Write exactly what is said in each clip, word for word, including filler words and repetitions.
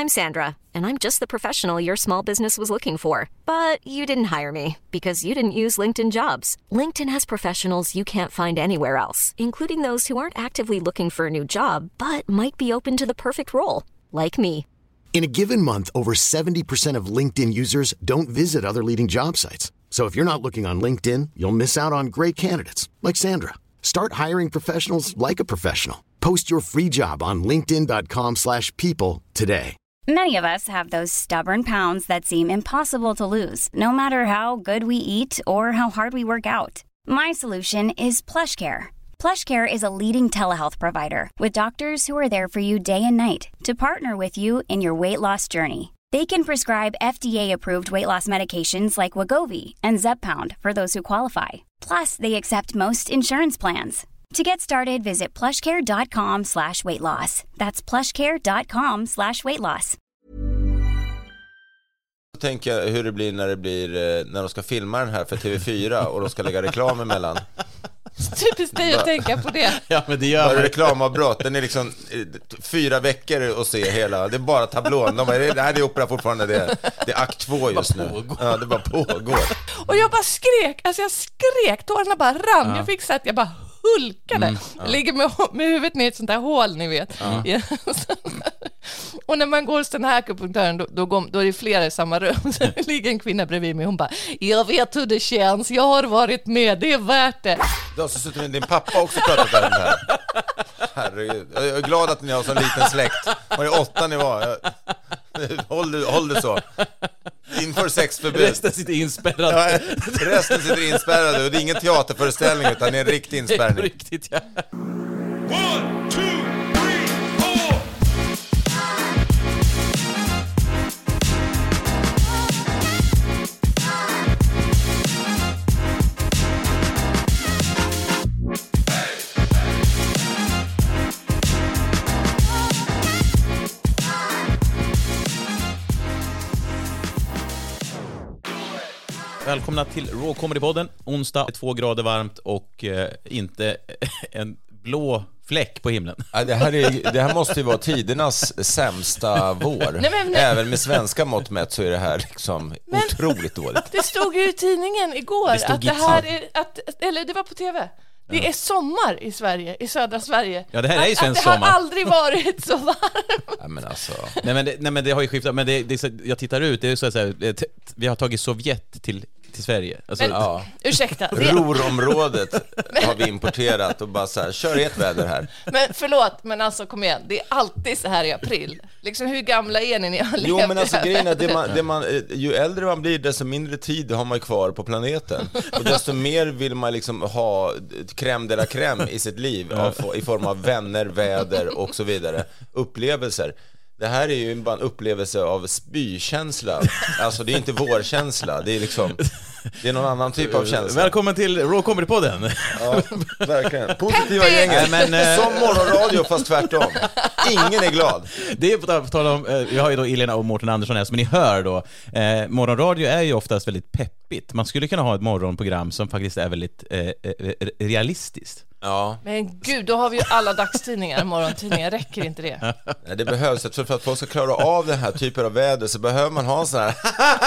I'm Sandra, and I'm just the professional your small business was looking for. But you didn't hire me because you didn't use LinkedIn Jobs. LinkedIn has professionals you can't find anywhere else, including those who aren't actively looking for a new job, but might be open to the perfect role, like me. In a given month, over seventy percent of LinkedIn users don't visit other leading job sites. So if you're not looking on LinkedIn, you'll miss out on great candidates like Sandra. Start hiring professionals like a professional. Post your free job on linkedin dot com slash people today. Many of us have those stubborn pounds that seem impossible to lose, no matter how good we eat or how hard we work out. My solution is PlushCare. PlushCare is a leading telehealth provider with doctors who are there for you day and night to partner with you in your weight loss journey. They can prescribe F D A-approved weight loss medications like Wegovy and Zepbound for those who qualify. Plus, they accept most insurance plans. To get started, visit plushcare.com slash weight loss. That's plushcare.com slash weight loss. Tänk jag hur det blir när det blir när de ska filma den här för T V fyra och de ska lägga reklam emellan. Typiskt dig att tänka på det. Ja, men det gör man. Reklamavbrott, den är liksom fyra veckor att se hela. Det är bara tablån. De bara, det här är opera fortfarande. Det är, det är akt två just nu. Ja, det bara pågår. Och jag bara skrek. Alltså jag skrek. Tårarna bara rann. Ja. Jag fick så att jag bara hulkade. Mm, ja. Ligger med, med huvudet ner i ett sånt där hål, ni vet. Ja. Och när man går hos den här akupunktören då, då, går, då är det flera i samma rum. Så det ligger en kvinna bredvid mig. Hon bara, jag vet hur det känns. Jag har varit med. Det är värt det. Då så sitter din pappa också pratat om det här. Herregud. Jag är glad att ni har så liten släkt. Var det åtta ni var? Jag... Håll, det, håll det så. Inför sexförbud. Resten sitter inspärrad. Ja, resten sitter inspärrade. Och det är ingen teaterföreställning utan det är en riktig inspärrning. Det är riktigt, ja. One, two, three, four. Välkomna till Raw Comedy-podden. Onsdag, två grader varmt och eh, inte en blå fläck på himlen. Ja, det, här är, det här måste ju vara tidernas sämsta vår. Nej, men, nej. Även med svenska mått mätt så är det här liksom men, otroligt dåligt. Det stod ju i tidningen igår det att det här är, att, eller det var på tv. Det ja. är sommar i Sverige, i södra Sverige. Ja, det här är ju svensk sommar. Det har aldrig varit så varmt. Ja, men alltså. nej, men det, nej, men det har ju skiftat. Men det, det är så, jag tittar ut, det är så att säga, vi har tagit Sovjet till till Sverige. Alltså, men, ja. Ursäkta. Rorområdet har vi importerat och bara så här, kör ett väder här. Men förlåt, men alltså kom igen. Det är alltid så här i april. Liksom hur gamla är ni? Ni har jo, men alltså grejen är, det man, det man, ju äldre man blir desto mindre tid har man kvar på planeten. Och desto mer vill man liksom ha crème de la crème i sitt liv av, i form av vänner, väder och så vidare. Upplevelser. Det här är ju bara en upplevelse av spykänsla. Alltså det är inte vårkänsla. Det är liksom, det är någon annan typ av känsla. Välkommen till Raw Comedy-podden. Ja, verkligen. Positiva gänget. Men, eh... Som morgonradio fast tvärtom. Ingen är glad. Det är på tal om, vi har ju då Elena och Mårten Andersson här, som ni hör då. Eh, morgonradio är ju oftast väldigt peppigt. Man skulle kunna ha ett morgonprogram som faktiskt är väldigt eh, realistiskt. Ja. Men gud, då har vi ju alla dagstidningar, morgontidningar, räcker inte det? Nej, det behövs, för att folk ska klara av den här typen av väder så behöver man ha en sån här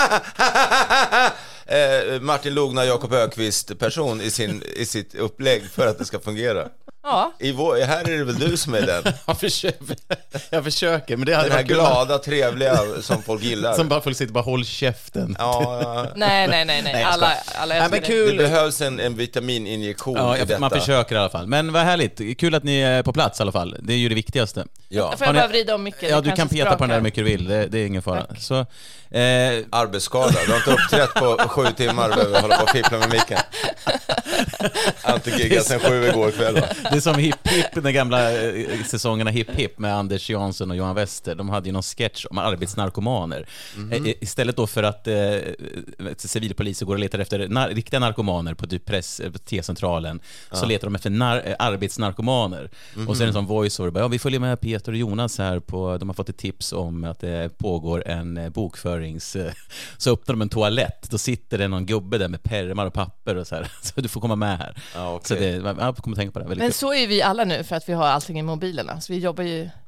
eh, Martin Lugna, Jakob Öqvist person i, sin, i sitt upplägg för att det ska fungera. Ja. I vår, här är det väl du som är den. Jag försöker, jag försöker men det den här glada, trevliga som folk gillar. Som bara folk sitter bara håll käften. Ja, ja. Nej, nej, nej, nej. Alla, alla nej, men kul. Det behövs en, en vitamininjektion ja, i detta. Man försöker i alla fall. Men vad härligt, kul att ni är på plats i alla fall. Det är ju det viktigaste. Ja. Får jag bara vrida om mycket? Ja, du kan peta sprakar på den där mycket du vill. Det, det är ingen fara. Så, eh... arbetsskada. Du har inte uppträtt på sju timmar och behöver hålla på och fippla med micken. Inte giggat sen sju igår kväll. Det är som Hipp Hipp, den gamla säsongerna Hipp Hipp med Anders Jansson och Johan Wester. De hade ju någon sketch om arbetsnarkomaner. Mm-hmm. Istället då för att eh, civilpoliser går och letar efter nar- riktiga narkomaner på typ press, på T-centralen, ja. Så letar de efter nar- arbetsnarkomaner. Mm-hmm. Och sen en sån voiceover bara, ja, vi följer med Peter och Jonas här på, de har fått ett tips om att det pågår en bokförings, så öppnar de en toalett, då sitter det någon gubbe där med pärmar och papper och så här, så du får komma med här. Ja, okay. Så det, jag kommer tänka på det. Men så är vi alla nu för att vi har allting i mobilerna, så vi jobbar ju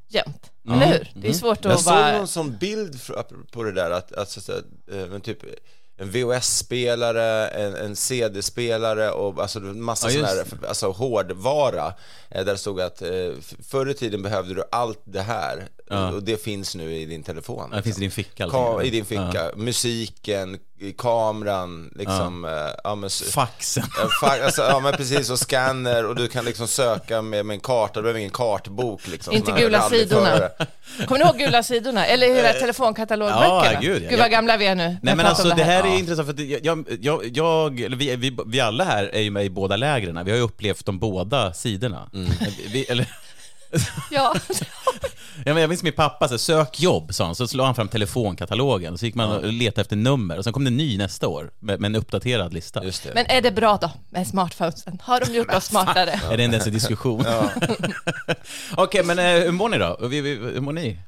jämt. Mm. Eller hur? Det är svårt Jag att såg bara... någon sån bild på det där att, att, att, att men typ en V H S-spelare, en, en C D-spelare och alltså massa ja, sån här alltså hårdvara där det stod att förr i tiden behövde du allt det här ja. och det finns nu i din telefon. Liksom. Det finns i din ficka. Ka- I din ficka. Ja. Musiken, kameran, liksom... Ja. Ja, men, faxen. Fa- alltså, ja, men precis, och scanner och du kan liksom söka med, med en karta, du behöver ingen kartbok. Liksom, inte gula sidorna. Kommer ni ihåg gula sidorna? Eller hela telefonkatalogböckerna? Ja, gud. Gud vad gamla vi är nu. Nej, men alltså det, det här är ja. intressant för att jag, jag, jag eller vi, vi, vi alla här är ju med i båda lägren. Vi har ju upplevt de båda sidorna. Mm. Vi, eller... ja. Ja, men jag minns min pappa, så sök jobb, sa han. Så slog han fram telefonkatalogen och så gick man och letade efter nummer. Och sen kom det ny nästa år med, med en uppdaterad lista. Just det. Men är det bra då med smartphonesen? Har de gjort oss smartare? Ja. Är det en ens diskussion? Ja. Okej, okay, men hur mår ni då? Hur mår ni?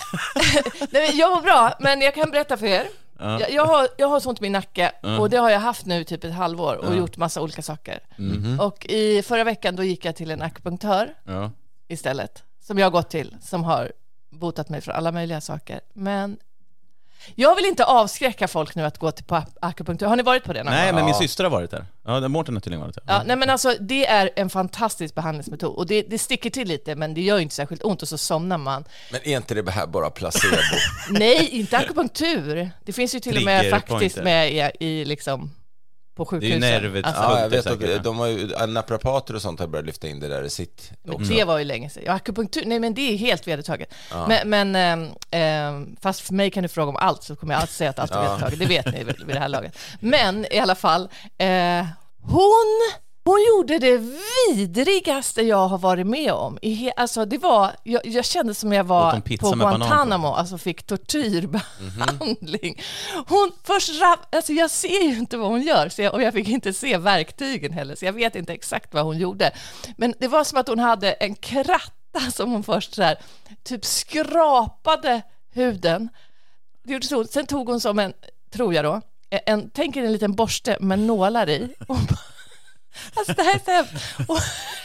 Nej, jag mår bra, men jag kan berätta för er. Ja. Jag, jag, har, jag har sånt i min nacke mm. och det har jag haft nu typ ett halvår och ja. gjort massa olika saker. Mm-hmm. Och i förra veckan då gick jag till en akupunktör ja. istället. Som jag har gått till, som har botat mig från alla möjliga saker. Men jag vill inte avskräcka folk nu att gå till på akupunktur. Har ni varit på det någon Nej, gång? men min syster har varit där. Ja, Mårten har tydligen varit där. Ja, nej, men alltså det är en fantastisk behandlingsmetod. Och det, det sticker till lite, men det gör ju inte särskilt ont och så somnar man. Men är inte det här bara placebo? Nej, inte akupunktur. Det finns ju till Trigger och med faktiskt pointer. med i, i liksom... på sjukhusen. Det är ju nervet. Alltså, ja, jag vet att de har ju naprapater och sånt har börjat lyfta in det där i sitt också. Det var ju länge sedan. Ja, akupunktur, nej men det är helt vedertaget. Ja. Men, men äh, fast för mig kan du fråga om allt så kommer jag alltid säga att allt är ja. vedertaget. Det vet ni vid, vid det här laget. Men i alla fall, äh, hon... Hon gjorde det vidrigaste jag har varit med om. I he- alltså det var, jag, jag kände som jag var på Guantanamo, alltså fick tortyrbehandling. Mm-hmm. Hon först, alltså jag ser ju inte vad hon gör så jag, och jag fick inte se verktygen heller, så jag vet inte exakt vad hon gjorde. Men det var som att hon hade en kratta som hon först så här, typ skrapade huden. Det gjorde så. Sen tog hon som en, tror jag då, en, tänker en liten borste med nålar i. Och alltså det här är så här, och,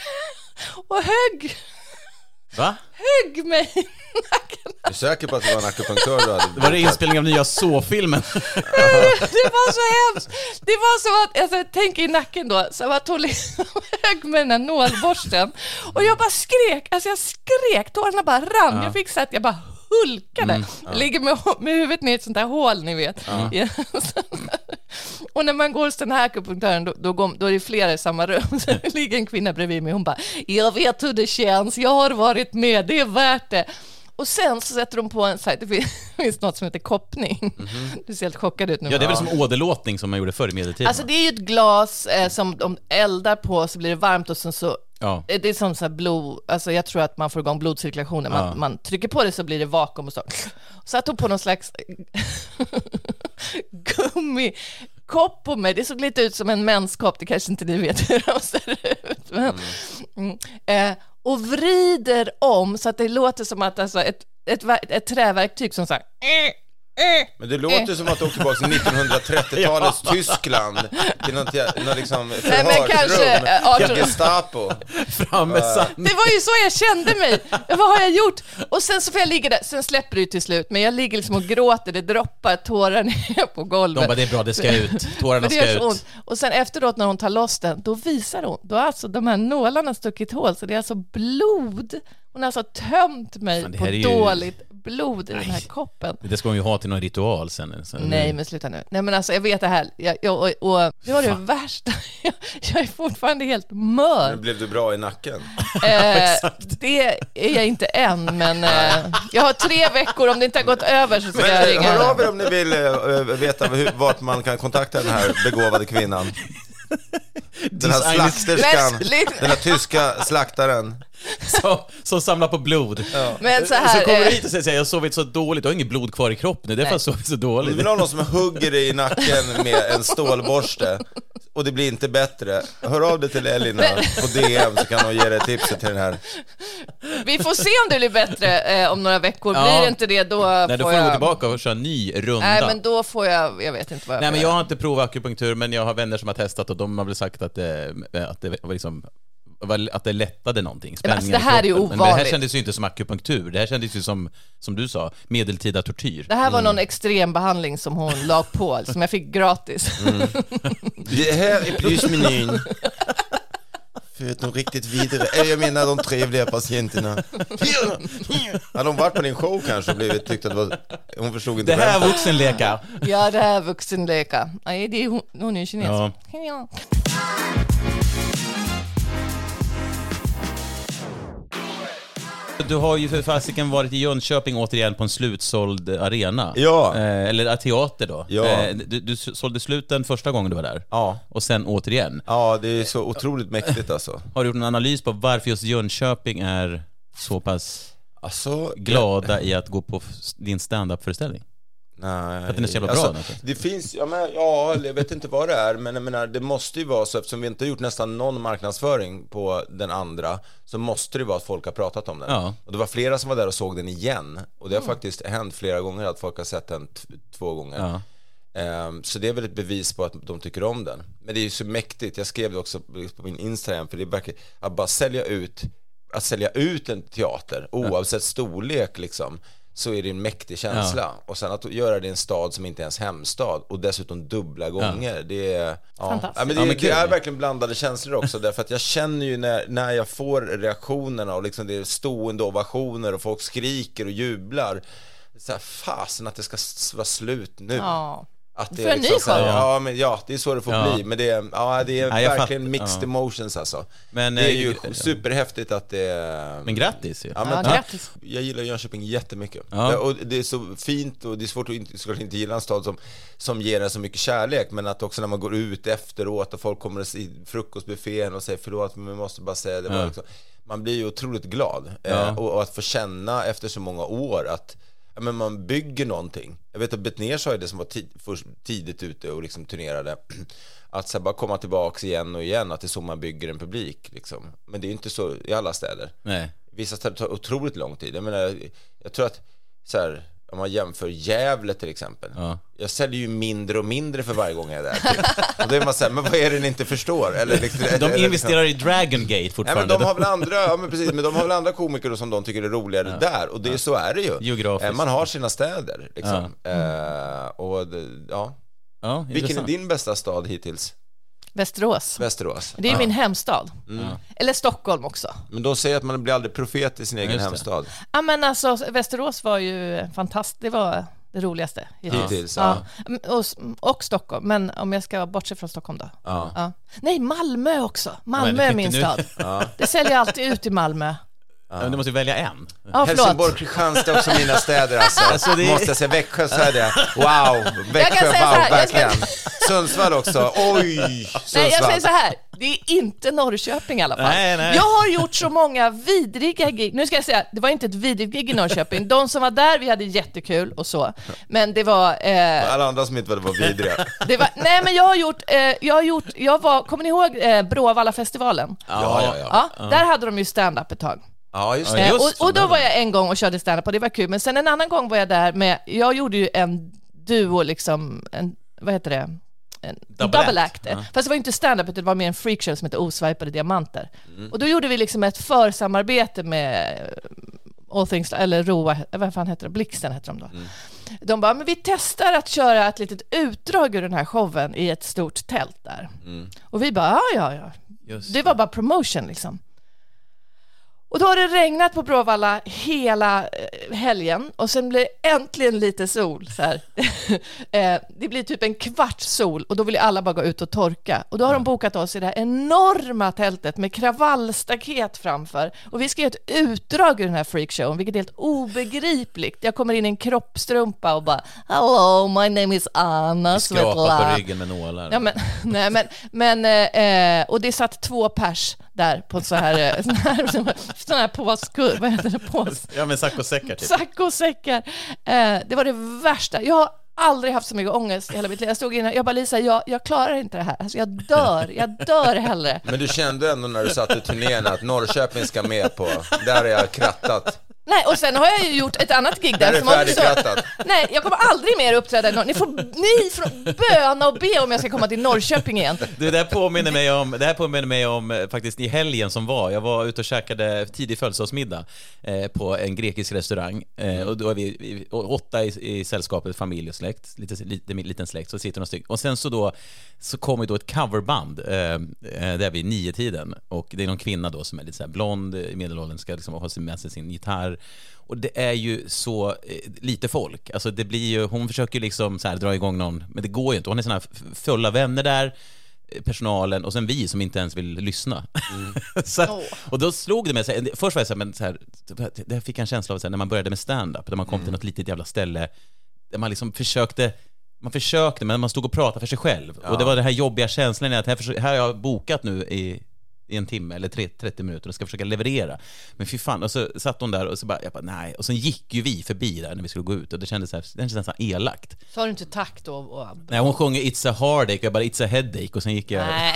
och högg Va? högg mig i nacken. Du är säker på att det var en akupunktör du hade? Det var det inspelning av nya Så-filmen. Det var så hemskt. Det var så att, alltså, tänk i nacken då, så att hon liksom högg med den här nålborsten. Och jag bara skrek, alltså jag skrek, tårarna bara rann. Ja. Jag fick så att jag bara hulkade. Mm, ja. Ligger med, med huvudet ner i ett sånt där hål, ni vet. Ja. Och när man går hos den här akupunktören då, då, går, då är det flera i samma rum. Så det ligger en kvinna bredvid mig. Hon bara, jag vet hur det känns. Jag har varit med. Det är värt det. Och sen så sätter de på en sajt. Det finns något som heter koppning. Mm-hmm. Du ser helt chockad ut nu. Ja, det är väl som åderlåtning som man gjorde förr i medeltiden. Alltså det är ju ett glas eh, som de eldar på så blir det varmt och sen så ja. Det är som så här blod, alltså jag tror att man får igång blodcirkulationen. Man, ja. man trycker på det så blir det vakuum och så. Så jag tog på någon slags gummikopp på mig. Det såg lite ut som en menskopp. Det kanske inte ni vet hur de ser ut. Men, mm. eh, och vrider om så att det låter som att alltså, ett, ett, ett träverktyg som så här... Men det låter som att du åker tillbaka till nittonhundratrettiotalets ja. Tyskland till något, något liksom förhörsrum till Gestapo. Fram med sand. Det var ju så jag kände mig. Vad har jag gjort? Och sen så får jag ligga där. Sen släpper det till slut. Men jag ligger liksom och gråter. Det droppar tårar ner på golvet. De bara, det är bra, det ska ut. Tårarna ska ut. Ont. Och sen efteråt när hon tar loss den, då visar hon. Då har alltså de här nålarna stuckit hål. Så det är alltså blod. Hon har alltså tömt mig på ju... dåligt blod i Nej. den här koppen. Det ska hon ju ha till någon ritual sen. sen. Nej, men sluta nu. Nej, men alltså jag vet det här. Jag, jag, och, och det var det värsta. Jag, jag är fortfarande helt mör. Men blev du bra i nacken? Eh, det är jag inte än, men eh, jag har tre veckor. Om det inte har gått över så ska men, jag ringa. Hör av er om ni vill uh, veta hur, vart man kan kontakta den här begåvade kvinnan. Den här slakterskan, den här tyska slaktaren som, som samlar på blod. Ja. Men så här, så kommer du hit och säger jag har sovit så dåligt, du har inget blod kvar i kroppen. Det är därför jag sovit så dåligt. Du vill ha någon som hugger dig i nacken med en stålborste och det blir inte bättre. Hör av dig till Elina på D M så kan hon ge dig tipset till den här. Vi får se om det blir bättre eh, om några veckor. Ja. Blir det inte det, då Nej, får då får jag... du gå tillbaka och köra en ny runda. Nej, men då får jag, jag vet inte vad jag Nej, får men jag göra. har inte provat akupunktur, men jag har vänner som har testat och de har väl sagt att det, att det var liksom att det lättade någonting. Alltså, det här är ju ovanligt. Men det här kändes ju inte som akupunktur. Det här kändes ju som, som du sa, medeltida tortyr. Det här var mm. någon extrem behandling som hon la på, som jag fick gratis. Mm. Det här är plusmenyn. För de riktigt vidare. Jag menar de trevliga patienterna. Hade de varit på din show kanske och blivit tyckt att det var, hon förstod inte. Det här är vuxenleka. Ja, det här är vuxenleka. Nej, det är hon, hon är kines. Ja. Ja. Du har ju för fasiken varit i Jönköping återigen på en slutsåld arena. Ja. Eh, eller teater då. Ja. Eh, du, du sålde slut den första gången du var där. Ja. Och sen återigen. Ja, det är så otroligt mäktigt alltså. Har du gjort en analys på varför just Jönköping är så pass alltså, glada i att gå på din stand-up-föreställning? Nej. För att den är så jävla bra. Alltså, det finns, ja, men, ja, jag vet inte vad det är, men jag menar, det måste ju vara så, eftersom vi inte har gjort nästan någon marknadsföring på den andra, så måste det vara att folk har pratat om den. Ja. Och det var flera som var där och såg den igen. Och det har mm. faktiskt hänt flera gånger att folk har sett den t- två gånger. Ja. Um, så det är väl ett bevis på att de tycker om den. Men det är ju så mäktigt, jag skrev det också på min Instagram, för det är verkligen att bara sälja ut, att sälja ut en teater, oavsett storlek liksom, så är det en mäktig känsla. Ja. Och sen att göra det i en stad som inte är ens hemstad, och dessutom dubbla gånger. Ja. Det är, ja. Ja, men det, ja, men det är verkligen blandade känslor också. Därför att jag känner ju när, när jag får reaktionerna och liksom det är stående ovationer och folk skriker och jublar, så här, fasen att det ska vara slut nu. Ja. Att det är liksom så här, ja, men ja, det är så det får ja. bli. Men det är, ja, det är ja, verkligen fatt, mixed ja. emotions alltså. Men, det är ju ja. superhäftigt att det är... Men grattis ju. Ja, men, ja, grattis. Jag gillar Jönköping jättemycket. Ja. Och det är så fint, och det är svårt att inte, såklart inte gilla en stad som, som ger en så mycket kärlek. Men att också när man går ut efteråt och folk kommer i frukostbuffén och säger förlåt, men vi måste bara säga det. Ja. Liksom, man blir ju otroligt glad. Ja. Eh, och, och att få känna efter så många år att men man bygger någonting. Jag vet att Betnér sa det som var tid, först, tidigt ute och liksom turnerade, att så bara komma tillbaka igen och igen, att det är så man bygger en publik liksom. Men det är inte så i alla städer. Nej. Vissa städer tar otroligt lång tid. Jag menar, jag tror att så här, om man jämför Gävle till exempel, ja. jag säljer ju mindre och mindre för varje gång jag är där typ. Och då är man så här, men vad är det ni inte förstår? Eller, liksom, de eller, investerar liksom i Dragon Gate fortfarande. Nej, men de har väl andra, ja, men precis, men de har väl andra komiker som de tycker är roligare ja. där. Och det, ja. så är det ju. Geografiskt. Man har sina städer liksom. Ja. Uh, och det, ja. Ja, vilken är din bästa stad hittills? Västerås. Västerås. Det är ja. min hemstad. Mm. Eller Stockholm också. Men de säger att man blir aldrig profet i sin egen hemstad. Ja, men alltså Västerås var ju fantastiskt. Det var det roligaste hittills. hittills ja. Ja. Och, och Stockholm. Men om jag ska bortse från Stockholm då. Ja. Ja. Nej, Malmö också. Malmö är min nu. stad. Ja. Det säljer alltid ut i Malmö. Ja. Men du måste välja en. Ja, Helsingborg, Kristianstad också mina städer alltså. alltså det... Måste jag säga, Växjö så är det. Wow, Växjö, wow, här, verkligen. Ska... Sundsvall också. Oj, Sundsvall. Nej, jag säger så här. Det är inte Norrköping i alla fall. Nej, nej. Jag har gjort så många vidriga gig. Nu ska jag säga, det var inte ett vidrigt gig i Norrköping. De som var där, vi hade jättekul och så. Men det var... Eh... Alla andra som inte var, det var vidriga. Det var... Nej, men jag har gjort... Eh, jag har gjort... Jag var... Kommer ni ihåg eh, Bråvalla-festivalen? Ja, ja, ja. ja. Där hade de ju stand-up ett tag. Ja, just det. Eh, och, och då var jag en gång och körde stand-up och det var kul. Men sen en annan gång var jag där med... Jag gjorde ju en duo liksom... En, vad heter det? En double, double act. act. Uh-huh. Fast det var inte stand-up, det var mer en freakshow som hette Osvipade diamanter. Mm. Och då gjorde vi liksom ett församarbete med All Things, eller Roa, vad fan heter det? Blixten heter de då. Mm. De bara, men vi testar att köra ett litet utdrag ur den här showen i ett stort tält där. Mm. Och vi bara, ja, ja, ja. Just det var bara promotion liksom. Och då har det regnat på Bråvalla hela helgen och sen blir det äntligen lite sol så här. Det blir typ en kvart sol och då vill alla bara gå ut och torka. Och då har de bokat oss i det här enorma tältet med kravallstaket framför. Och vi ska göra ett utdrag ur den här freakshowen, vilket är helt obegripligt. Jag kommer in i en kroppstrumpa och bara, hello, my name is Anna. Skrapa på ryggen med nålar. Ja, men, nej, men, men, eh, och det satt två pers där på så här, sån här, sån här påskur, vad heter det? Pås? Ja, men sack och säckar typ. Sack och säckar. Eh, det var det värsta. Jag har aldrig haft så mycket ångest i hela mitt liv. Jag stod inne, jag bara, Lisa, jag, jag klarar inte det här. Alltså, jag dör, jag dör hellre. Men du kände ändå när du satt i turnén att Norrköping ska med på, där är jag krattat. Nej, och sen har jag ju gjort ett annat gig där, där som också... Nej, jag kommer aldrig mer uppträda i Norr. Ni får ni från böna och be om jag ska komma till Norrköping igen. Det där påminner mig om, det här påminner mig om faktiskt i helgen som var. Jag var ute och käkade tidig födelsedagsmiddag eh, på en grekisk restaurang. Eh, och då är vi, vi åtta i, i sällskapet, familj och släkt, lite, lite liten släkt, så sitter några stycken. Och sen så då så kommer då ett coverband eh, där vid nio tiden, och det är någon kvinna då som är lite så här blond i medelåldern, ska liksom ha med sig sin gitarr. Och det är ju så eh, lite folk. Alltså det blir ju, hon försöker liksom så här dra igång någon, men det går ju inte. Hon är såna här fulla vänner där, personalen, och sen vi som inte ens vill lyssna. Mm. så, oh. Och då slog det mig så här, först var jag så här, men så här, det fick en känsla av så här, när man började med stand-up, där man kom mm. till något litet jävla ställe där man liksom försökte man försökte, men man stod och pratade för sig själv. Ja. Och det var den här jobbiga känslan att här, försöker, här har jag bokat nu i i en timme eller trettio minuter och ska försöka leverera. Men fy fan, och så satt hon där och så bara, jag bara nej. Och sen gick ju vi förbi där när vi skulle gå ut, och det kändes så här, det kändes nästan elakt. Sa du inte tack då? Och... Nej, hon sjöng It's a heartache, jag bara It's a headache, och sen gick jag... Nej.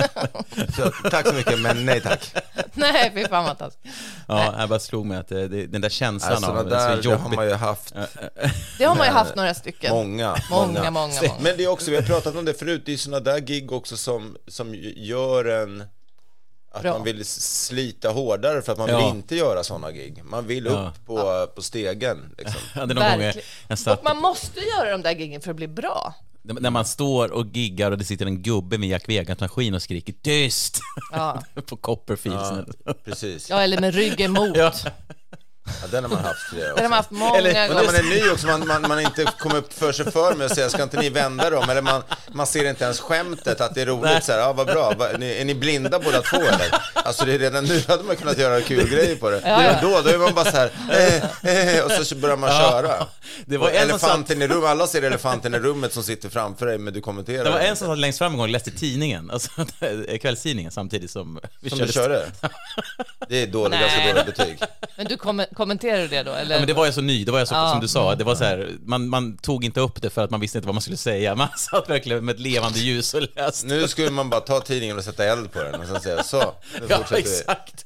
så, tack så mycket, men nej tack. Nej, fy fan vad tack. Ja, jag bara slog mig att det, det, den där känslan alltså, av... Där, det har man ju haft... Det har man ju haft några stycken. Många, många, många, många, många. Men det är också, vi har pratat om det förut, det är såna där gig också som, som gör en... Att Bra. man vill slita hårdare för att man ja. vill inte göra såna gig. Man vill upp ja. på, ja. på stegen liksom. Ja, det är någon gång jag satt... Och man måste göra de där giggen för att bli bra. När man står och giggar och det sitter en gubbe med Jack Vegas-maskin och skriker tyst ja. på Copperfield. Ja, precis. Ja, eller med ryggen mot. Ja. Ja, den har man haft det. Den har man haft många eller, gånger. När man är ny också, man, man, man inte kommer upp för sig för med att säga, ska inte ni vända dem? Eller man, man ser inte ens skämtet, att det är roligt. Så här, ja, vad bra. Va, ni, är ni blinda båda två eller? Alltså det är redan nu hade man kunnat göra kul grejer på det. Ja, ja. Då, då är man bara så här, eh, eh, och så börjar man ja. köra. Det var elefanten satt... i rummet, alla ser elefanten i rummet som sitter framför dig, men du kommenterar. Det var en som satt längst fram en gång och läste tidningen, alltså kvällstidningen samtidigt som vi som körde. Du körde? Det är dåligt, ganska dåligt betyg. Men du kom- kommenterade det då? Eller? Ja, men det var ju så ny, det var ju så, ja. som du sa, det var så här, man, man tog inte upp det för att man visste inte vad man skulle säga. Man satt verkligen med ett levande ljus och läste. Nu skulle man bara ta tidningen och sätta eld på den och sen säga så. Ja, exakt.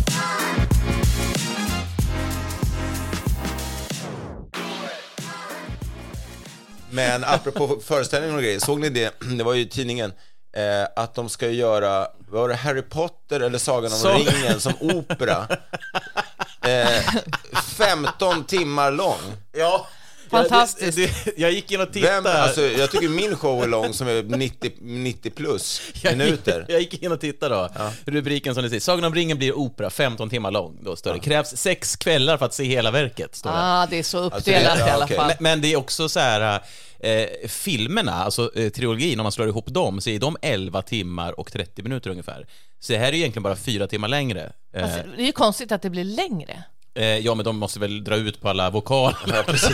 Men apropå föreställningen och grejer, såg ni det? Det var ju i tidningen eh, att de ska göra, var det Harry Potter eller Sagan om så. ringen som opera? Eh, femton timmar lång. Ja. Fantastiskt. Jag, det, jag gick in och tittade. Vem, alltså, jag tycker min show är lång, som är nittio, nittio plus jag minuter. Gick, jag gick in och tittade då. Ja. Rubriken som det säger, Sagan om ringen blir opera, femton timmar lång. Då står det, ja. krävs sex kvällar för att se hela verket. Står det. Ah, det är så uppdelat alltså, ja, i alla okay. fall. Men, men det är också så här, eh, filmerna, alltså eh, trilogin, om man slår ihop dem, så är de elva timmar och trettio minuter ungefär. Så det här är egentligen bara fyra timmar längre. Eh, alltså, det är ju konstigt att det blir längre. Ja, men de måste väl dra ut på alla vokaler. Ja, precis.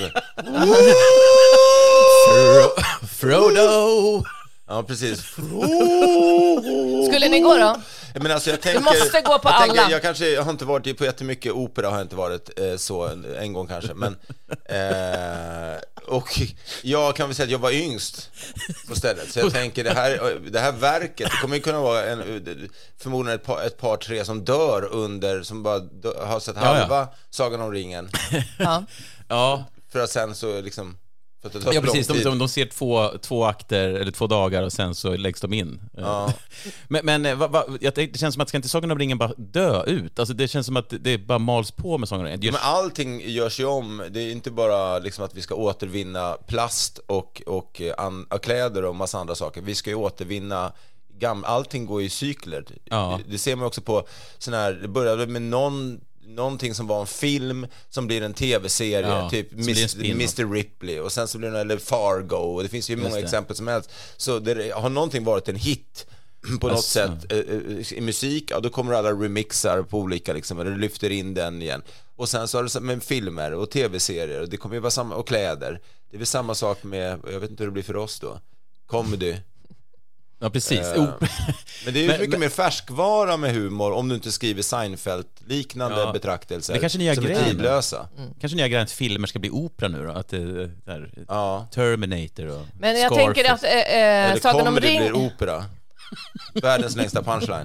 Frodo. Ja, precis. Skulle ni gå då? Men alltså, jag tänker, du måste gå på jag alla. Tänker, jag kanske jag har inte varit på jättemycket opera, har jag inte varit eh, så en, en gång kanske. Men, eh, och jag kan väl säga att jag var yngst på stället. Så jag tänker, det här, det här verket, det kommer ju kunna vara en, förmodligen ett par, ett par tre som dör under, som bara dö, har sett halva ja, ja. Sagan om ringen. Ja. Ja. För att sen så liksom... Ja, precis. De, de, de ser två, två akter eller två dagar och sen så läggs de in. Ja. men men va, va, jag, det känns som att ska inte Sagan om ringen bara dö ut? Alltså det känns som att det bara mals på med Sagan om ringen. Görs... Men allting görs ju om. Det är inte bara liksom att vi ska återvinna plast och, och an, kläder och massa andra saker. Vi ska ju återvinna gam... Allting går i cykler. Ja. Det, det ser man också på sån här, det började med någon någonting som var en film som blir en tv-serie, ja, typ mister Ripley, och sen så blir det, eller Fargo, och det finns ju många exempel som helst. Så det har någonting varit en hit på något alltså. sätt i musik, ja, då kommer alla remixar på olika liksom, eller lyfter in den igen. Och sen så har det med filmer och tv-serier, och det kommer ju vara samma, och kläder. Det är väl samma sak med, jag vet inte hur det blir för oss då, comedy. Ja, precis. Uh, men det är ju men, mycket men, mer färskvara med humor om du inte skriver Seinfeld-liknande ja, betraktelser det kanske nya som är tidlösa. Mm. Kanske nya grejer att filmer ska bli opera nu då, att det där, ja. Terminator och men jag Scarface. tänker att äh, äh, Sagan om ring blir opera. Världens längsta punchline.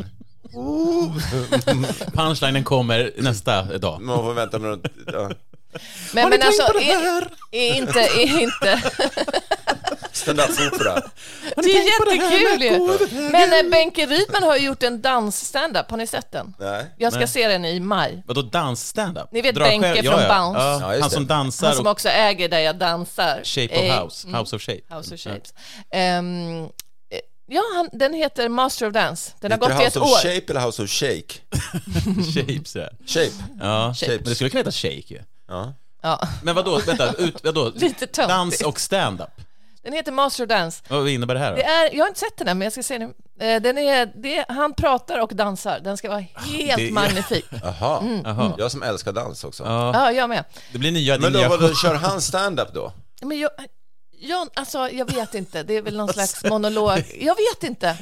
Punchlinen kommer nästa dag. Man får vänta med något, ja. Men, men alltså, är, är inte, är inte... Stand-up-opera. Det är jättekul ju. Men äh, Benke Rydman har ju gjort en dans-stand-up. Har ni sett den? Nej. Jag ska Nej. se den i maj. Vadå dans-stand-up? Ni vet Dra Benke själv- från ja, ja. Bounce. Ja, Ja, just han det. som dansar Han som och också äger där jag dansar. Shape of Eh, House. House of Shape. House of Shapes. Um, ja, han, den heter Master of Dance. Den har Heter gått i ett House of år. Shape eller House of Shake? Shapes, ja. Shape. Ja, Shape. men det skulle kunna heta Shake ju. Ja. Ja. Men vadå, vänta, ut, vadå? Lite töntigt. Dans och stand-up. Den heter Master of Dance. Vad innebär det här då? Det är, jag har inte sett den än, men jag ska se den. Eh, den är, det, han pratar och dansar. Den ska vara helt Det- magnifik. Jaha. Jaha. Jag som älskar dans också. Ja, Ja, jag med. det blir nya... Men då, nya vadå, kör han stand-up då? Men jag, jag, alltså, jag vet inte. Det är väl någon slags monolog. Jag vet inte.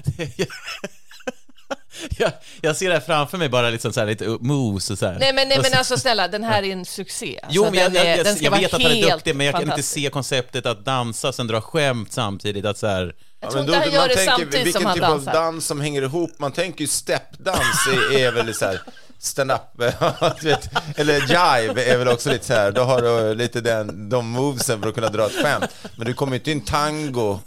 jag, jag ser det här framför mig bara liksom så här, lite moves och så här. Nej, men, nej, Och men så- alltså snälla, den här är en succé. Alltså, Jo, men jag, den, är, jag, den ska jag vara vet att han är helt duktig, men jag kan inte fantastisk. se konceptet att dansa sen dra skämt samtidigt. Att så här, Jag tror inte han gör man det tänker, samtidigt vilken som han typ dansar. av dans som hänger ihop? Man tänker ju steppdans är, är väl så här stand-up, du vet, eller jive är väl också lite så här. Då har du lite den, de movesen för att kunna dra ett skämt. Men du kommer inte in tango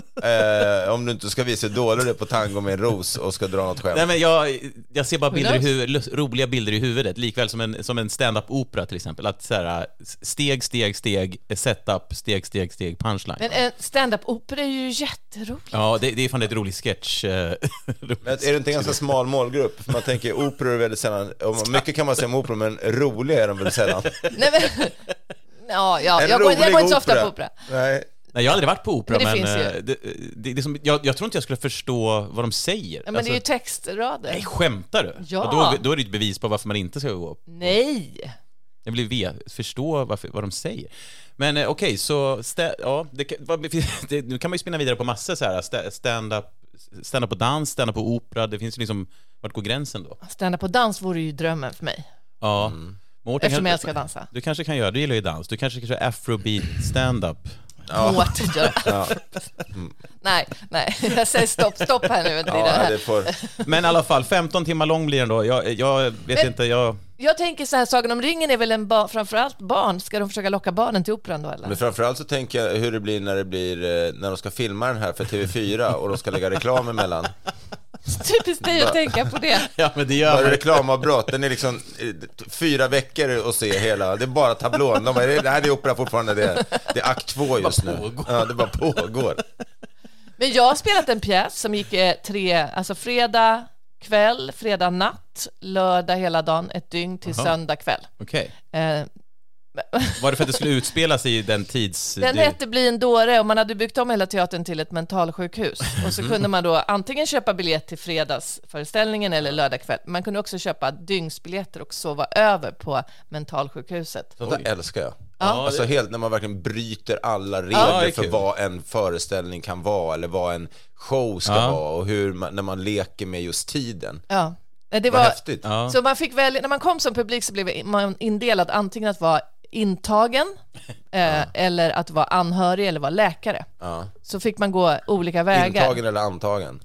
eh, om du inte ska visa hur dålig du är på tango med en ros och ska dra något skämt. nej, men jag, jag ser bara bilder i knows? huvud, roliga bilder i huvudet, likväl som en, som en stand-up-opera till exempel. Att så här, steg, steg, steg, setup, steg, steg, steg, punchline. Men en stand-up-opera är ju jätteroligt. Ja, det, det är fan ett rolig sketch. eh, Men är det inte en ganska smal målgrupp? För man tänker operor är väldigt sällan, och mycket kan man säga om operor, men roliga är de väldigt sällan. Nej, men, ja, ja, En jag, går, jag rolig går inte så ofta opera. på opera. Nej. Nej, jag har aldrig varit på opera, Men det men, finns ju. eh, det, det, det är som, jag, jag tror inte jag skulle förstå vad de säger. Ja, men det är ju textrader. Nej, skämtar du? Ja. Och då, då är det ett bevis på varför man inte ska gå. Nej. Jag vill ve- förstå varför, vad de säger. Men eh, okej, så sta- ja, det, kan- vad, det, nu kan man ju spinna vidare på massor så här, sta- stand-up, stand-up på dans, stand-up på opera. Det finns ju liksom, vart går gränsen då? Stand-up på dans vore ju drömmen för mig. Ja. Mårten, Eftersom kan- jag älskar att dansa. Du kanske kan göra, du gillar ju dans. Du kanske kan köra afrobeat stand-up. Mårten gör. Ja. Nej, nej. Jag säger stopp, stopp här nu. Det är det Ja, här. det får... Men i alla fall, femton timmar lång blir den då. Jag, jag vet Men- inte, jag... Jag tänker så här, Sagan om ringen är väl en ba- framförallt barn. Ska de försöka locka barnen till operan då, eller? Men framförallt så tänker jag hur det blir när det blir eh, när de ska filma den här för T V fyra och de ska lägga reklam emellan. Typiskt dig att tänka på det. Ja, men det gör Bara man. reklamavbrott, den är liksom eh, fyra veckor att se hela. Det är bara tablån. De bara, det här är opera fortfarande, det är, det är akt två just nu. pågår. Ja, det bara pågår. Men jag har spelat en pjäs som gick eh, tre, alltså fredag kväll, fredag natt, lördag hela dagen, ett dygn till Aha. söndag kväll. Okej. Eh, Var det för att det skulle utspela sig i den tids... Den det- hette Bli en dåre och man hade byggt om hela teatern till ett mentalsjukhus. Och så kunde man då antingen köpa biljett till fredagsföreställningen eller lördagkväll. Man kunde också köpa dygnsbiljetter och sova över på mentalsjukhuset. Sånt där älskar jag. Ja, Alltså det- helt när man verkligen bryter alla Ja, regler det är för kul. vad en föreställning kan vara eller vad en show ska Ja. vara och hur man, när man leker med just tiden. Ja. Det Vad var, häftigt. Ja. så man fick välja, när man kom som publik så blev man indelad antingen att vara intagen eh, eller att vara anhörig eller vara läkare. Ja. Så fick man gå olika vägar. Intagen eller antagen.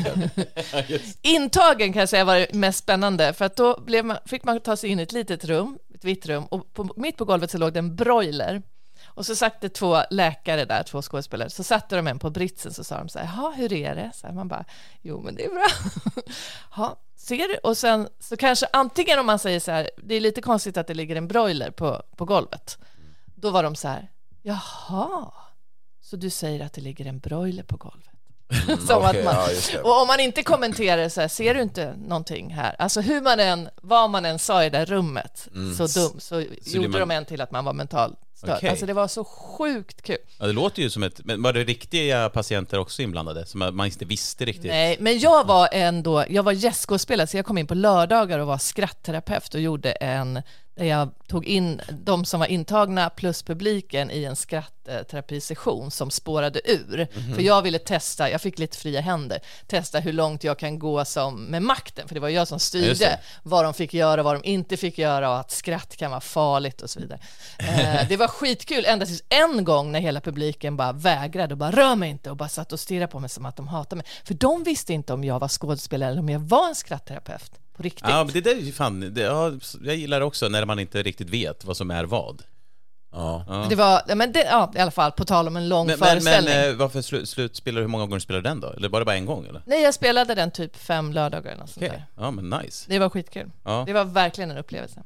Intagen kan jag säga var det mest spännande, för att då blev man, fick man ta sig in i ett litet rum, ett vitt rum, och på, mitt på golvet så låg det en broiler. Och så satt det två läkare där, två skådespelare, så satte de en på britsen, så sa de så här, ja, hur är det? Så här, man bara, jo men det är bra. Ja, ser du? Och sen så kanske antingen om man säger så här, det är lite konstigt att det ligger en broiler på, på golvet. Då var de så här, jaha, så du säger att det ligger en broiler på golvet? Som okej, att man, ja, just det. och om man inte kommenterar så här, ser du inte någonting här? Alltså hur man än, vad man än sa i det där rummet, så dum, så, gjorde man- de en till att man var mentalt störd. Okej. Alltså det var så sjukt kul. Ja, det låter ju som ett... Men var det riktiga patienter också inblandade? Som man inte visste riktigt? Nej, men jag var ändå, jag var gästskådespelare, så jag kom in på lördagar och var skrattterapeut och gjorde en där jag tog in de som var intagna plus publiken i en skrattterapisession som spårade ur. Mm-hmm. För jag ville testa, jag fick lite fria händer, testa hur långt jag kan gå som med makten, för det var jag som styrde vad de fick göra, vad de inte fick göra och att skratt kan vara farligt och så vidare. Eh, det var skitkul ända tills en gång när hela publiken bara vägrade och bara rör mig inte och bara satt och stirrade på mig som att de hatade mig. För de visste inte om jag var skådespelare eller om jag var en skrattterapeut. På riktigt. Ja, men det där är ju fan, det, ja, jag gillar också när man inte riktigt vet vad som är vad. Ja. Ja. Det var, men det, ja, i alla fall, på tal om en lång men, föreställning. Men, men varför slut, slutspelade du, hur många gånger spelade den då? Eller var det bara en gång, eller? Nej, jag spelade den typ fem lördagar eller något sånt okay. där. Ja, men nice. Det var skitkul. Ja. Det var verkligen en upplevelse.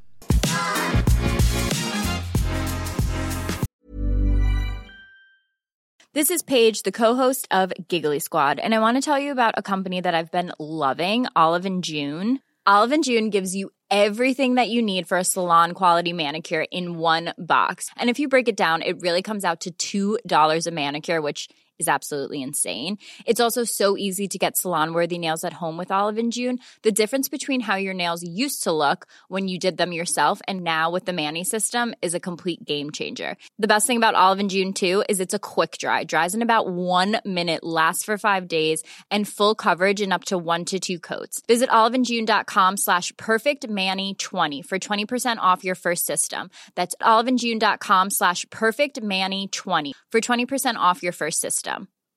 This is Paige, the co-host of Giggly Squad, and I want to tell you about a company that I've been loving, Olive and June. Olive and June gives you everything that you need for a salon-quality manicure in one box. And if you break it down, it really comes out to two dollars a manicure, which is absolutely insane. It's also so easy to get salon-worthy nails at home with Olive and June. The difference between how your nails used to look when you did them yourself and now with the Mani system is a complete game changer. The best thing about Olive and June, too, is it's a quick dry. Dries in about one minute, lasts for five days, and full coverage in up to one to two coats. Visit oliveandjune.com slash perfectmani20 for twenty percent off your first system. That's oliveandjune.com slash perfectmani20 for twenty percent off your first system.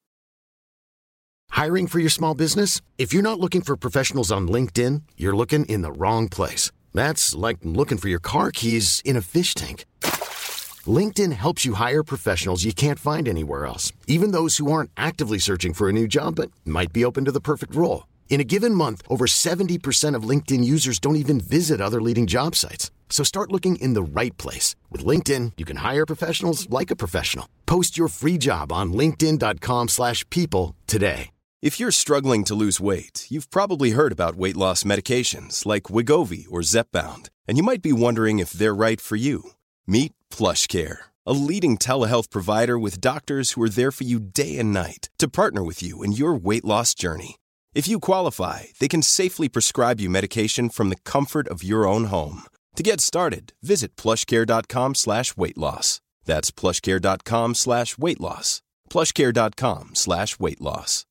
Hiring for your small business? If you're not looking for professionals on LinkedIn, you're looking in the wrong place. That's like looking for your car keys in a fish tank. LinkedIn helps you hire professionals you can't find anywhere else, even those who aren't actively searching for a new job but might be open to the perfect role. In a given month, over seventy percent of LinkedIn users don't even visit other leading job sites. So start looking in the right place. With LinkedIn, you can hire professionals like a professional. Post your free job on linkedin.com slash people today. If you're struggling to lose weight, you've probably heard about weight loss medications like Wegovy or Zepbound, and you might be wondering if they're right for you. Meet PlushCare, a leading telehealth provider with doctors who are there for you day and night to partner with you in your weight loss journey. If you qualify, they can safely prescribe you medication from the comfort of your own home. To get started, visit plushcare.com slash weight loss. That's plushcare.com slash weight loss. plushcare.com slash weight loss.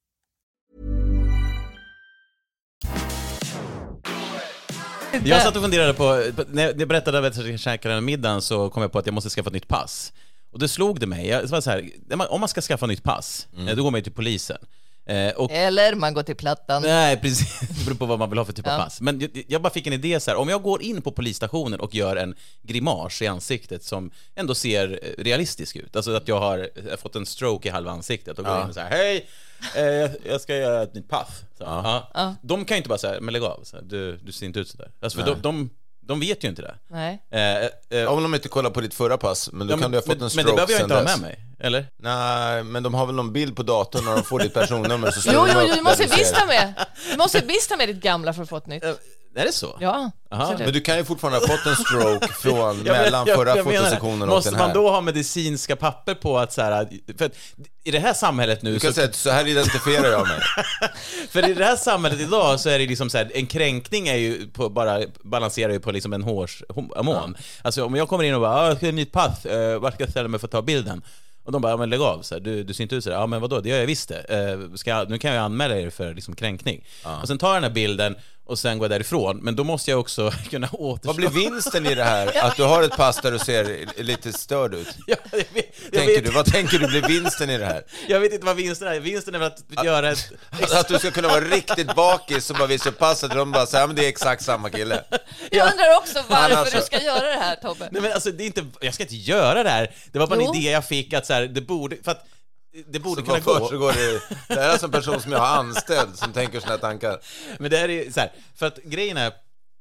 Jag satt och funderade på, när jag berättade att jag käkade den middagen så kom jag på att jag måste skaffa ett nytt pass. Och det slog det mig, jag, det var så här, om man ska skaffa ett nytt pass, mm. då går man ju till polisen. Eh, och, Eller man går till plattan. Nej, precis. Det beror på vad man vill ha för typ av ja. pass. Men jag, jag bara fick en idé så här. Om jag går in på polisstationen och gör en grimas i ansiktet som ändå ser realistisk ut. Alltså att jag har, jag har fått en stroke i halva ansiktet och går ja. in och så här: hej, eh, jag ska göra ett nytt pass. Så, ja. Ja. De kan ju inte bara säga, men lägg av, så här, du, du ser inte ut så där. Alltså för de, de De vet ju inte det. Nej. Eh, eh, Om de inte kollar på ditt förra pass, men då ja, kan du ha fått men, en stroke. Men det behöver jag inte ha dess. med mig, eller? Nej, men de har väl någon bild på datorn när de får ditt personnummer så Jo, jo, jo, du måste visst ha med. Du måste visst ha med ditt gamla för att få ett nytt. Är det så? Ja. Men du kan ju fortfarande ha fått en stroke från mellan jag, förra jag fotosektionen och måste den här. Man då ha medicinska papper på att så här, för att i det här samhället nu du kan så... säga att så här identifierar jag mig. För i det här samhället idag så är det liksom så här, en kränkning är ju på, bara balanserar ju på liksom en hårshormon. Ja. Alltså om jag kommer in och bara, jag ska ha ett nytt pass, uh, var ska jag ställa mig för att ta bilden? Och de bara, ja, men lägg av, så här, du, du ser inte ut så här. Ja, men vadå, det gör jag visst det. Uh, ska jag, nu kan jag anmäla er för liksom kränkning. Ja. Och sen tar jag den här bilden och sen går jag därifrån. Men då måste jag också kunna återstå. Vad blir vinsten i det här? Att du har ett pass där du ser lite störd ut? Ja, jag vet, jag tänker vet. Du, vad tänker du blir vinsten i det här? Jag vet inte vad vinsten är. Vinsten är väl att, att göra ett... Att du ska kunna vara riktigt bakis och bara visa passet och de bara säger, men det är exakt samma kille. Jag undrar också varför alltså... du ska göra det här, Tobbe. Nej, men alltså, det är inte, jag ska inte göra det här. Det var bara jo. en idé jag fick att så här, det borde... För att det borde så kunna gå. Så går det, det är alltså en person som jag har anställd som tänker såna tankar. Men det är så här, för att grejen är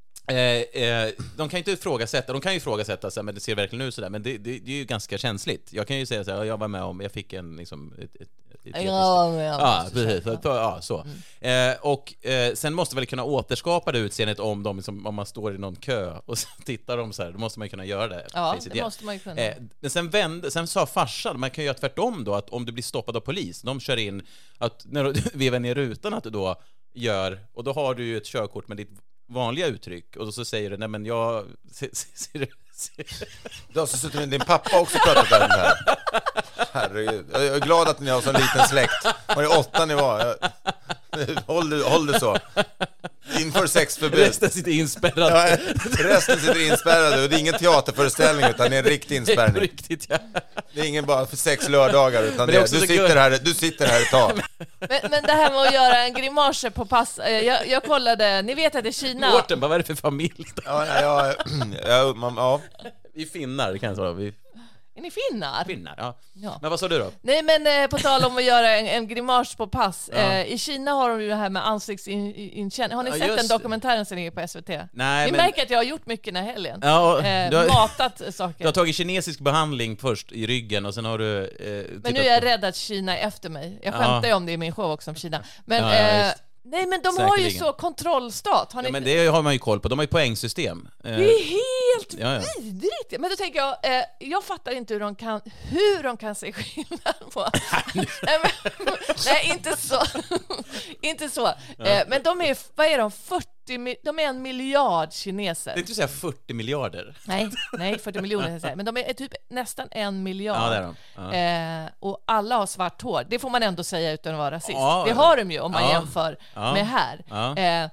eh, eh, de kan ju inte ifrågasätta, de kan ju ifrågasätta så här, men det ser verkligen ut så där, men det, det, det är ju ganska känsligt. Jag kan ju säga så här, jag var med om, jag fick en liksom ett, ett, ett, ett ja, men ja, precis. Så, ja, så. Mm. Eh, och eh, sen måste väl kunna återskapa det utseendet om de liksom, om man står i någon kö och så tittar de så här, då måste man ju kunna göra det. Ja, det måste man ju kunna. Eh, men sen vände, sen sa farsan, man kan ju göra tvärtom då, att om du blir stoppad av polis, de kör in att när du vevar ner rutan att du då gör, och då har du ju ett körkort med ditt vanliga uttryck och så säger du, nej men jag ser, ser, ser. Du har så suttit med din pappa också pratat om det här. Herregud, jag är glad att ni har så liten släkt. Var det åtta ni var? Jag... Håll, du, håll det så. Inför sexförbud. Resten sitter inspärrad. Ja, resten sitter inspärrade och det är ingen teaterföreställning utan det är en riktig inspärrning. Det är riktigt, ja. Det är ingen bara för sex lördagar utan det är, du, sitter gör... här, du sitter här ett tag. Men, men det här med att göra en grimaser på pass, jag, jag kollade, ni vet att det är Kina. Mårten, vad är det för familj? Ja, ja, ja, man, ja. Vi finnar, det kan jag säga. Vi... Är ni finnar? Finnar, ja. Ja. Men vad sa du då? Nej, men eh, på tal om att göra en, en grimas på pass. Ja. Eh, I Kina har de ju det här med ansiktsinkänning. Har ni Ja, sett just den det. dokumentären som ligger på S V T? Nej, Ni men... märker att jag har gjort mycket den här helgen. Ja, eh, du har... Matat saker. Du har tagit kinesisk behandling först i ryggen och sen har du... Eh, men nu är jag rädd att Kina är efter mig. Jag skämtar ju ja. om det i min show också om Kina. Men... Ja, ja, eh, nej, men de har ju Säkerligen. så kontrollstat. Har ni... Ja, men det har man ju koll på. De har ju poängsystem. Det är helt ja, ja. vidrigt. Men då tänker jag, eh, jag fattar inte hur de kan, hur de kan se skillnad på... nej, men, nej, inte så. inte så. Eh, men de är, vad är de, fyrtio, de är en miljard kineser. Det är inte att säga fyrtio miljarder. Nej, nej, fyrtio miljoner jag säga. Men de är typ nästan en miljard. Ja, det är de. Ja. Eh, och alla har svart hår. Det får man ändå säga utan att vara rasist. Ja, det har de ju om man ja. jämför Ja. med här. Ja. Eh,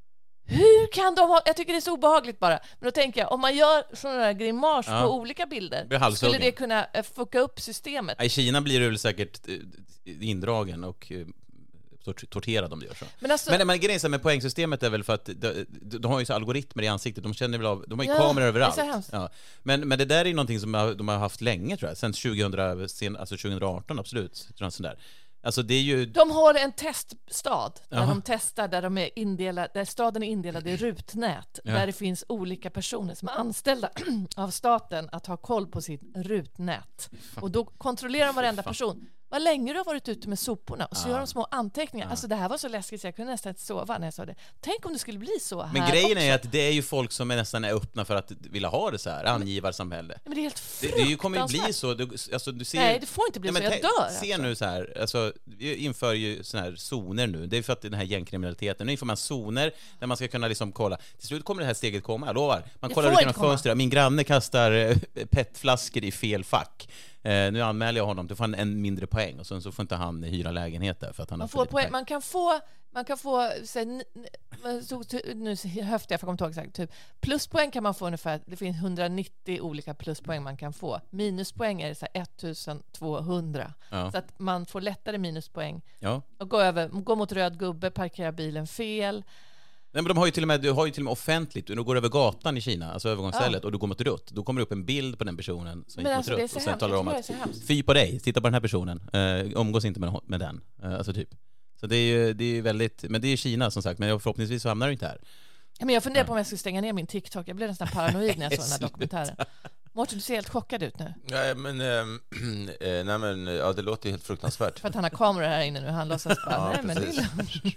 hur kan de ha... Jag tycker det är så obehagligt bara. Men då tänker jag, om man gör sådana där grimas Ja. på olika bilder, Blir halshuggen. skulle det kunna eh, fucka upp systemet. I Kina blir du väl säkert eh, indragen och eh, tort- torterad om du gör så. Men alltså- men, men grejen så här med poängsystemet är väl för att de, de, de har ju så algoritmer i ansiktet, de känner väl av, de har ju Ja, kameror det överallt. är så hemskt. Ja. Men, men det där är ju någonting som de har haft länge tror jag, sen tjugohundra, sen, alltså tjugohundraarton absolut, tror jag, sån där. Alltså det är ju... De har en teststad där Jaha. de testar, där, de är indelade, där staden är indelad i rutnät, Ja. där det finns olika personer som är anställda av staten att ha koll på sitt rutnät. Och då kontrollerar de varenda person. Vad länge du har varit ute med soporna och så Ja. gör de små anteckningar. Ja. Alltså det här var så läskigt så jag kunde nästan inte sova när jag sa det. Tänk om det skulle bli så här. Men grejen också. är att det är ju folk som är nästan är öppna för att vilja ha det så här, angivarsamhälle. Men det är helt Det, fruktansvärt. det kommer ju bli så, du, alltså, du ser, Nej, det får inte bli Nej, så, men jag tänk- dör. Se alltså. nu så här, alltså, vi inför ju såna här zoner nu, det är för att den här gängkriminaliteten, nu inför man zoner där man ska kunna liksom kolla, till slut kommer det här steget komma, jag lovar. Man Det kollar får ut genom inte komma. fönstret, min granne kastar eh, petflaskor i fel fack. Eh, nu anmäler jag honom, då får han en mindre poäng och sen så får inte han hyra lägenhet där för att han Man, har för får lite poäng, poäng. man kan få, man kan få så, n- n- så, ty- nu höftar jag för att komma ihåg exakt, typ, pluspoäng kan man få ungefär, det finns hundranittio olika pluspoäng man kan få. Minuspoäng är så här ettusentvåhundra. Ja. Så att man får lättare minuspoäng Ja. och gå, över, gå mot röd gubbe, parkera bilen fel. Nej, men de har ju till och med, du har ju till och med offentligt, du går över gatan i Kina, alltså övergångsstället, och du går mot rött, då kommer det upp en bild på den personen som Men gick alltså, mot det är rött så och sen hemskt. talar de om Jag att tycker det är så hemskt. fy på dig, titta på den här personen, uh, umgås inte med, med den, uh, alltså typ. Så det är ju det är ju väldigt, men det är Kina som sagt, men förhoppningsvis så hamnar det inte här. Ja, men jag funderar på om jag skulle stänga ner min TikTok. Jag blev nästan paranoid när jag såg den här Sluta. dokumentären. Mårten, du ser helt chockad ut nu. Nej, men, ähm, äh, nej, men ja, det låter ju helt fruktansvärt. För att han har kameror här inne nu. Han låtsas bara, Ja, nej men det precis.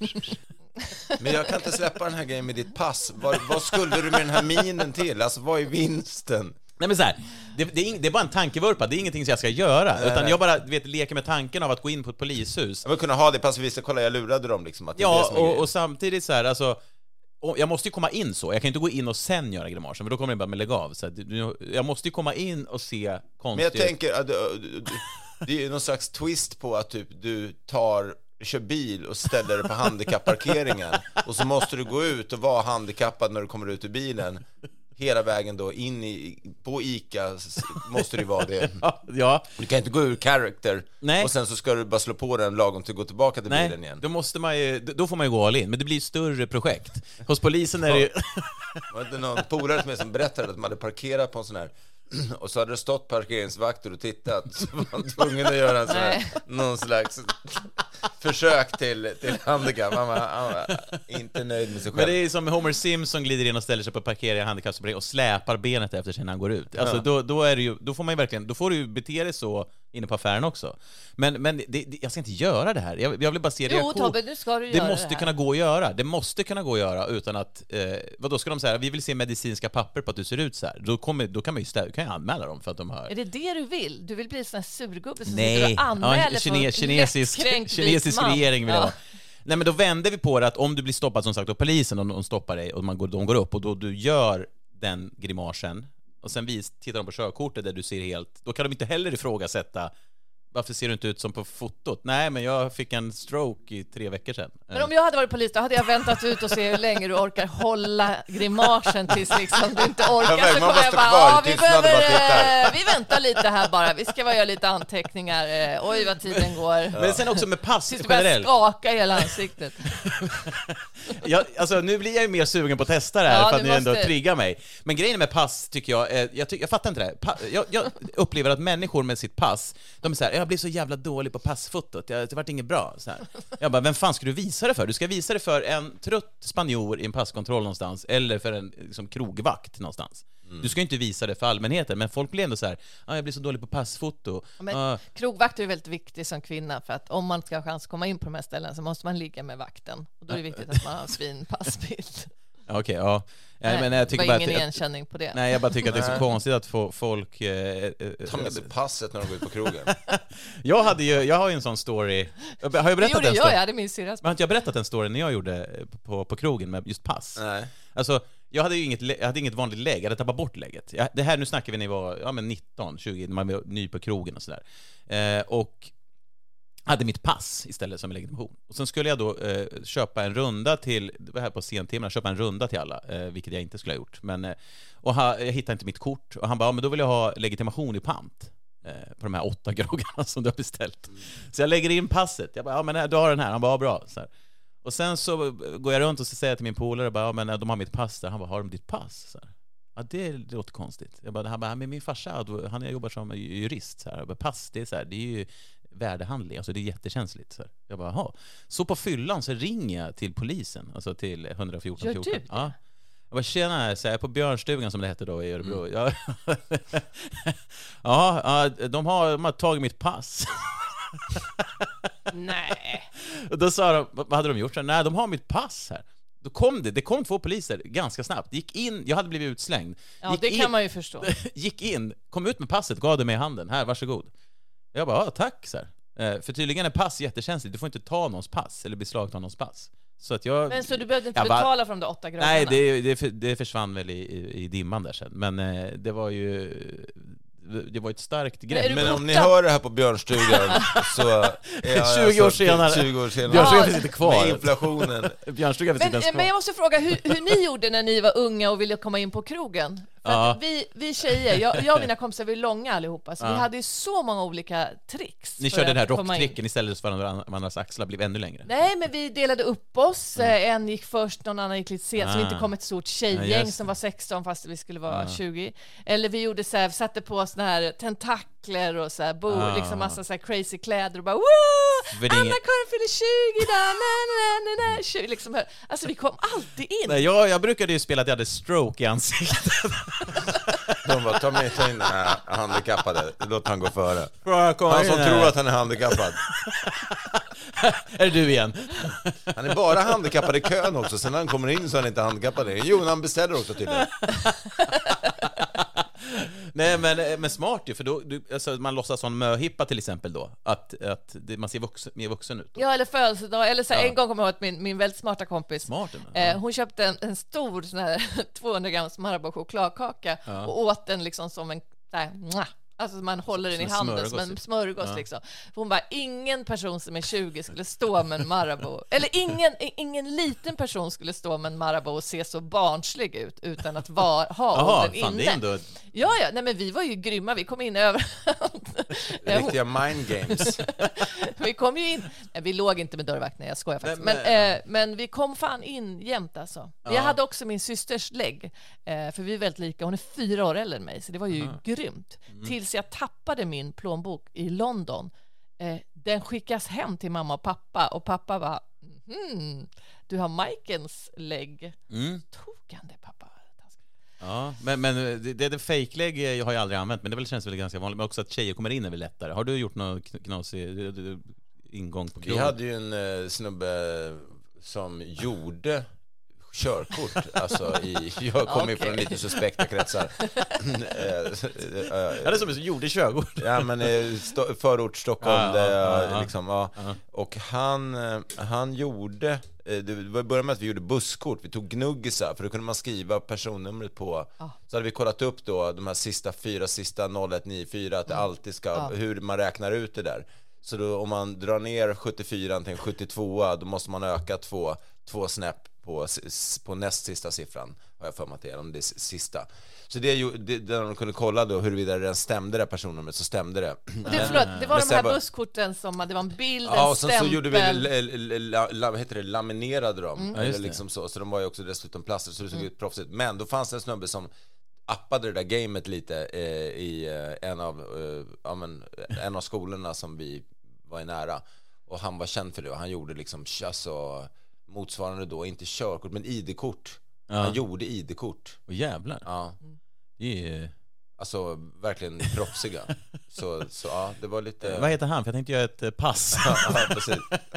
är Men jag kan inte släppa den här grejen med ditt pass. Vad, vad skulle du med den här minen till? Alltså, vad är vinsten? Nej men så här, det, det, är ing, det är bara en tankevurpa, det är ingenting som jag ska göra, Nej, utan nej. jag bara vet, leker med tanken av att gå in på ett polishus. Jag vill kunna ha det pass, vi ska kolla, jag lurade dem liksom. Att det är det Ja, som är och, grejen. och samtidigt så här, alltså, och jag måste ju komma in så, jag kan inte gå in och sen göra grimasen, för då kommer det bara med lägg av. Så att, du- jag måste ju komma in och se Men konstigt. jag tänker att du- du- det är ju någon slags twist på att typ du tar, kör bil och ställer dig på handikappparkeringen och så måste du gå ut och vara handikappad när du kommer ut ur bilen. Hela vägen då in i, på Ica s- måste det vara det. Ja, Du kan inte gå ur character. Nej. Och sen så ska du bara slå på den lagom till att gå tillbaka till bilen nej, igen. då måste man ju, då får man ju gå all in, men det blir ett större projekt. Hos polisen är det ju... Var det någon polare som, som berättade att de hade parkerat på en sån här och så hade det stått parkeringsvakter och tittat, så var man tvungen att göra en sån här, någon slags försök till, till handikapp. Man var, han var inte nöjd med sig själv. Men det är som Homer Simpson glider in och ställer sig på parkering handikappsparkering och släpar benet efter sig när han går ut. Alltså Ja. då, då är det ju, då får man ju verkligen, då får du ju bete dig så inne på affären också. Men, men det, det, jag ska inte göra det här. Jag, jag vill bara se Jo, reaktion. Tobbe, nu ska du Det göra måste det här. kunna gå att göra. Det måste kunna gå att göra utan att, eh, vad då ska de säga? Vi vill se medicinska papper på att du ser ut så här. Då, kommer, då kan man ju stä- kan jag anmäla dem för att de har... Är det det du vill? Du vill bli en sån här surgubbe som Nej, sitter och anmäler ja, kine, för kinesisk, lättkränkt kinesisk vit man. regering vill jag Ja. vara. Nej, men då vänder vi på det att om du blir stoppad som sagt av polisen och de stoppar dig och man går, de går upp och då du gör den grimasen och sen vis, tittar de på körkortet där du ser helt, då kan de inte heller ifrågasätta varför ser du inte ut som på fotot? Nej, men jag fick en stroke i tre veckor sedan. Men om jag hade varit polis, då hade jag väntat ut och se hur länge du orkar hålla grimasen tills liksom du inte orkar. Ja, så kommer jag bara, ja, vi, behöver, vi väntar lite här bara. Vi ska bara göra lite anteckningar. Oj, vad tiden går. Ja. Men sen också med pass generellt. Du börjar skaka i hela ansiktet. Ja, alltså, nu blir jag ju mer sugen på att testa det här ja, för att ni måste... ändå triggar mig. Men grejen med pass tycker jag, jag, tycker, jag fattar inte det. Pa, jag, jag upplever att människor med sitt pass, de är så här, jag blir så jävla dålig på passfotot, jag, det vart inget bra så här. Jag bara, vem fan ska du visa det för? Du ska visa det för en trött spanjor i en passkontroll någonstans eller för en liksom, krogvakt någonstans. Mm. Du ska inte visa det för allmänheten, men folk blir ändå så här, ah, jag blir så dålig på passfoto. Men ah. krogvakt är väldigt viktigt som kvinna, för att om man ska ha chans att komma in på de här ställena så måste man ligga med vakten. Och då är det viktigt att man har en fin passbild. Okej, okay, ja. Nej, men jag tycker det var bara ingen att, igenkänning på det. Nej, jag bara tycker att det är så konstigt att få folk... Eh, Ta med sig passet när de går ut på krogen. jag, hade ju, jag har ju en sån story... Har jag berättat det gjorde den jag, jag hade min syrras. Men har inte jag berättat en story när jag gjorde på, på krogen med just pass? Nej. Alltså, jag hade ju inget, jag hade inget vanligt läge, jag hade tappat bort läget. Jag, det här, nu snackar vi när ni var ja, men nitton, tjugo, när man var ny på krogen och sådär. Eh, och... hade mitt pass istället som legitimation. Och sen skulle jag då eh, köpa en runda till, det var här på sentimmarna, köpa en runda till alla, eh, vilket jag inte skulle ha gjort. Men, eh, och ha, jag hittade inte mitt kort. Och han bara, ja, men då vill jag ha legitimation i pant eh, på de här åtta groggarna som du har beställt. Mm. Så jag lägger in passet. Jag bara, ja men du har den här. Han bara, ja, bra. Så här. Och sen så går jag runt och så säger jag till min polare, bara, ja men de har mitt pass där. Han bara, har de ditt pass? Så här. Ja, det, det låter konstigt. Jag bara, han bara, men min farsa, han jobbar som jurist. Så här. Jag bara, pass, det är så här, det är ju värdehandling, alltså det är jättekänsligt. Så jag bara, aha. Så på fyllan så ringer jag till polisen, alltså till ett fjorton Gör fjorton. Ja. Jag bara, tjena, så jag är på Björnstugan som det heter då i Örebro. Mm. Ja. ja, de har, de har tagit mitt pass. Nej. Och då sa de, vad hade de gjort? Nej, de har mitt pass här. Då kom det, det kom två poliser ganska snabbt. Gick in, jag hade blivit utslängd. Ja, gick det in, kan man ju förstå. Gick in, kom ut med passet, gav det mig i handen. Här, varsågod. Jag bara, ja, tack så här. Eh, för tydligen är pass jättekänsligt. Du får inte ta någons pass eller beslagta någons pass. Så att jag... Men så du behövde inte betala bara, för de åtta groggarna? Nej, det, det, det försvann väl i, i, i dimman där sen. Men eh, det var ju... Det var ett starkt grepp. Men, men om ni hör det här på Björnstugan så är jag tjugo år senare. tjugo år senare. Björnstugan finns inte kvar. Med inflationen. Björnstugan finns men, inte ens kvar. Men jag måste fråga hur, hur ni gjorde när ni var unga och ville komma in på krogen. För ja. vi, vi tjejer, jag, jag och mina kompisar, vi är långa allihopa, så ja. vi hade ju så många olika tricks. Ni körde den här rocktricken istället för att varandras axlar blev ännu längre. Nej, men vi delade upp oss. Mm. En gick först, någon annan gick lite sent, ah. så vi inte kom ett stort tjejgäng ja, som var sexton fast vi skulle vara ah. tjugo. Eller vi gjorde så här, satte på såna här tentakler och så här, bo, ah. liksom massa så här crazy kläder och bara woo! Anna-Karin fyller tjugo där, na, na, na, na. Liksom, alltså vi kom alltid in. Nej, jag, jag brukade ju spela att jag hade stroke i ansiktet. De bara, ta med ta in den här handikappade, låt han gå före. Han som tror att han är handikappad. Är det du igen? Han är bara handikappad i kön också. Sen när han kommer in så är han inte handikappad. Jo, han beställer också till det. Nej, men, men smart ju, för då, du, alltså, man låtsas som möhippa till exempel då, att, att det, man ser vuxen, mer vuxen ut då. Ja, eller födelsedag, eller så, ja. En gång kommer jag ihåg att min, min väldigt smarta kompis Smart, ja. eh, hon köpte en, en stor sån här tvåhundra grams Marabou chokladkaka ja. och åt den liksom som en där, mwah. Alltså man håller den i handen smörgås, som en smörgås ja. liksom. För hon bara, ingen person som är tjugo skulle stå med en Marabou. Eller ingen, ingen liten person skulle stå med en Marabou och se så barnslig ut utan att var, ha Aha, den fan, inne. Det är ändå... Ja, ja, nej men vi var ju grymma. Vi kom in över. Riktiga mind games. Vi kom ju in. Nej, vi låg inte med dörrvakten, jag skojar faktiskt. Men, men, eh, men vi kom fan in jämt alltså. Ja. Jag hade också min systers lägg. Eh, för vi är väldigt lika. Hon är fyra år äldre än mig. Så det var ju Aha. grymt. Mm. Tills jag tappade min plånbok i London. Eh, den skickas hem till mamma och pappa. Och pappa var mm, du har Majkens lägg. Mm. Tog han det, pappa? Ja, men, men det, det, det fake-lägg jag har jag aldrig använt, men det väl känns väl ganska vanligt. Men också att tjejer kommer in är väl lättare. Har du gjort någon knasig ingång på krogen? Vi hade ju en eh, snubbe som gjorde körkort. Alltså, i, jag kommer ju Okay. från lite suspekta kretsar. Ja, det är som du gjorde körkort. Ja, men st- förort Stockholm. Ja, där ja, jag, ja, liksom, ja. ja. Och han, han gjorde... Det började med att vi gjorde busskort. Vi tog gnuggisar, för då kunde man skriva personnumret på. Ah. Så hade vi kollat upp då de här sista fyra, sista noll ett nio fyra, att det alltid ska, Ah. hur man räknar ut det där. Så då, om man drar ner sjuttiofyra till en sjuttiotvå, då måste man öka två, två snäpp på, på näst sista siffran, har jag för mig att det är, om det är sista. Så det, ju, det där de kunde kolla då huruvida den stämde, det personnumret, så stämde det. Och det, förlåt, det var Men de här bara- busskorten som, det var en bild, en Ja, och sen stämpel. så gjorde vi, l- l- l- la, vad heter det, laminerade dem. Mm. Ja, Eller just det. liksom så, så de var ju också dessutom plaster, så det såg Mm. ut proffsigt. Men då fanns det en snubbe som appade det där gamet lite eh, i eh, en av eh, ja, men, en av skolorna som vi var i nära. Och han var känd för det, och han gjorde liksom alltså, motsvarande då, inte körkort men I D-kort. Ja. Han gjorde I D-kort. Och jävlar. Ja. Det är... Alltså verkligen proffsiga. Så, så ja, det var lite... Vad heter han? För jag tänkte göra ett eh, pass. Ja, precis.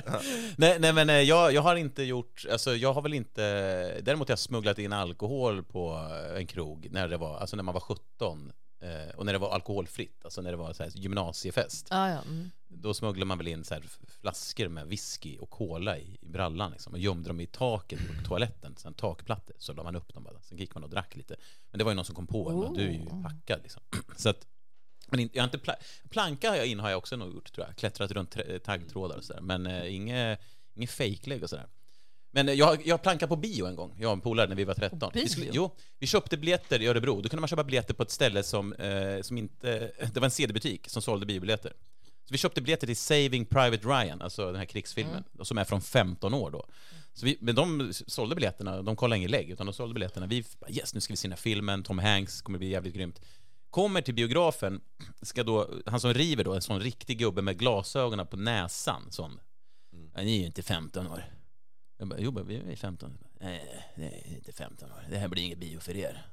nej, nej, men eh, jag, jag har inte gjort, alltså jag har väl inte, däremot har jag smugglat in alkohol på en krog när det var, alltså när man var sjutton eh, och när det var alkoholfritt, alltså när det var så här gymnasiefest. Ah, ja. mm. Då smugglade man väl in så här flaskor med whisky och cola i, i brallan liksom, och gömde dem i taket på toaletten, sen takplattor, så la man upp dem bara. Sen gick man och drack lite. Men det var ju någon som kom på en, men du är ju packad liksom. Så att, men in, jag har inte pla- planka har jag in har jag också nog gjort, tror jag. Klättrat runt tre- taggtrådar och sådär, men eh, inget inget fejklägg och sådär. Men eh, jag jag plankade på bio en gång. Jag och en polare när vi var tretton. Vi skulle, jo, vi köpte biljetter i Örebro. Då kunde man köpa biljetter på ett ställe som eh, som inte, det var en C D-butik som sålde biobiljetter. Så vi köpte biljetter till Saving Private Ryan, alltså den här krigsfilmen, mm. som är från femton år då. Så vi, men de sålde biljetterna, de kollade ingen lägg, utan de sålde biljetterna. Vi bara, yes, nu ska vi se den här filmen, Tom Hanks kommer bli jävligt grymt. Kommer till biografen, ska då, han som river då, en sån riktig gubbe med glasögonen på näsan, sån. Mm. Ja, ni är ju inte femton år. Jag bara, jo, vi är femton. Nej, nej, inte femton år. Det här blir inget bio för er.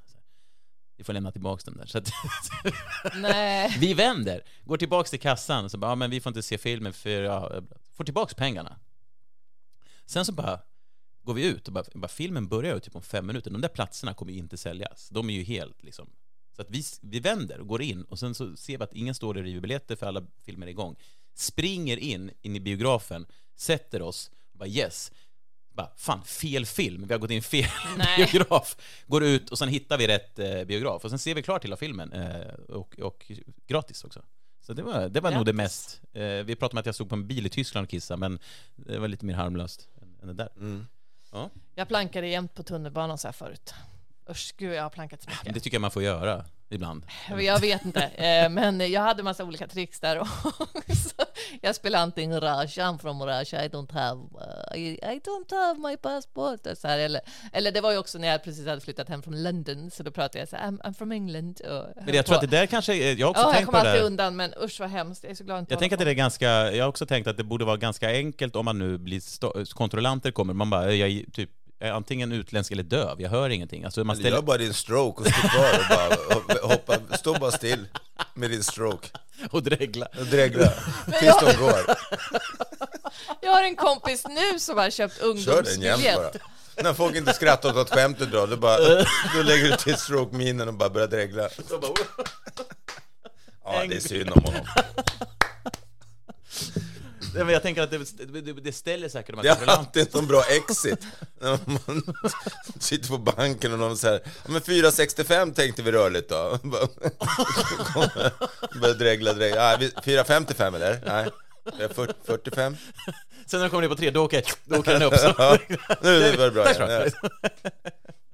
Vi får lämna tillbaka den där. Så att Nej. vi vänder, går tillbaka till kassan, så bara, ja, men vi får inte se filmen för jag får tillbaka pengarna. Sen så bara går vi ut och bara, bara filmen börjar ju typ om fem minuter. De där platserna kommer ju inte säljas. De är ju helt liksom. Så att vi, vi vänder och går in, och sen så ser vi att ingen står och river biljetter för alla filmer är igång. Springer in, in i biografen, sätter oss och bara yes. Bara, fan, fel film, vi har gått in fel Nej. biograf. Går ut och sen hittar vi rätt eh, biograf. Och sen ser vi klart hela filmen eh, och, och gratis också. Så det var, det var nog det mest. eh, Vi pratade om att jag stod på en bil i Tyskland och kissade, men det var lite mer harmlöst än, än det där. Mm. Ja. Jag plankade jämt på tunnelbanan så här förut. Usch, gud, jag har plankat så mycket. Det tycker jag man får göra ibland. Jag vet inte, eh, men jag hade massa olika tricks där. Och så jag spelade antingen Russia, I'm from Russia, I don't have uh, I, I don't have my passport. Och så här, eller, eller det var ju också när jag precis hade flyttat hem från London, så då pratade jag så här, I'm, I'm from England. Och Men jag tror att det där kanske, jag har också ja, jag tänkt kommer på det alltid där. undan, men usch vad hemskt. Jag är så glad att inte Jag tänker att hålla det är ganska, jag har också tänkt att det borde vara ganska enkelt om man nu blir sto- kontrollanter kommer, man bara, jag är typ jag är antingen utländsk eller döv, jag hör ingenting. Alltså man ställer... Gör bara din stroke och stå kvar och bara hoppa, stå bara still med din stroke. Och dregla. Och dregla, tills de går. Jag har en kompis nu som har köpt Kör den jämt ungdomsbiljett. bara. När folk inte skrattar åt att skämtet drar, då, bara, då lägger du till stroke-minen och bara börjar dregla. Ja, det är synd om honom. Men jag tänker att det, det, det ställer säkert de här Det är kontrollanterna. alltid en sån bra exit. När man sitter på banken och någon säger, ja, men fyra sextiofem tänkte vi rörligt då. Börjar dregla, dregla. Nej, fyra femtiofem eller? Nej, fyrtiofem. Sen när de kommer ner på tre, då åker, då åker den upp. Så. Ja, nu var det bra igen. Där, Ja.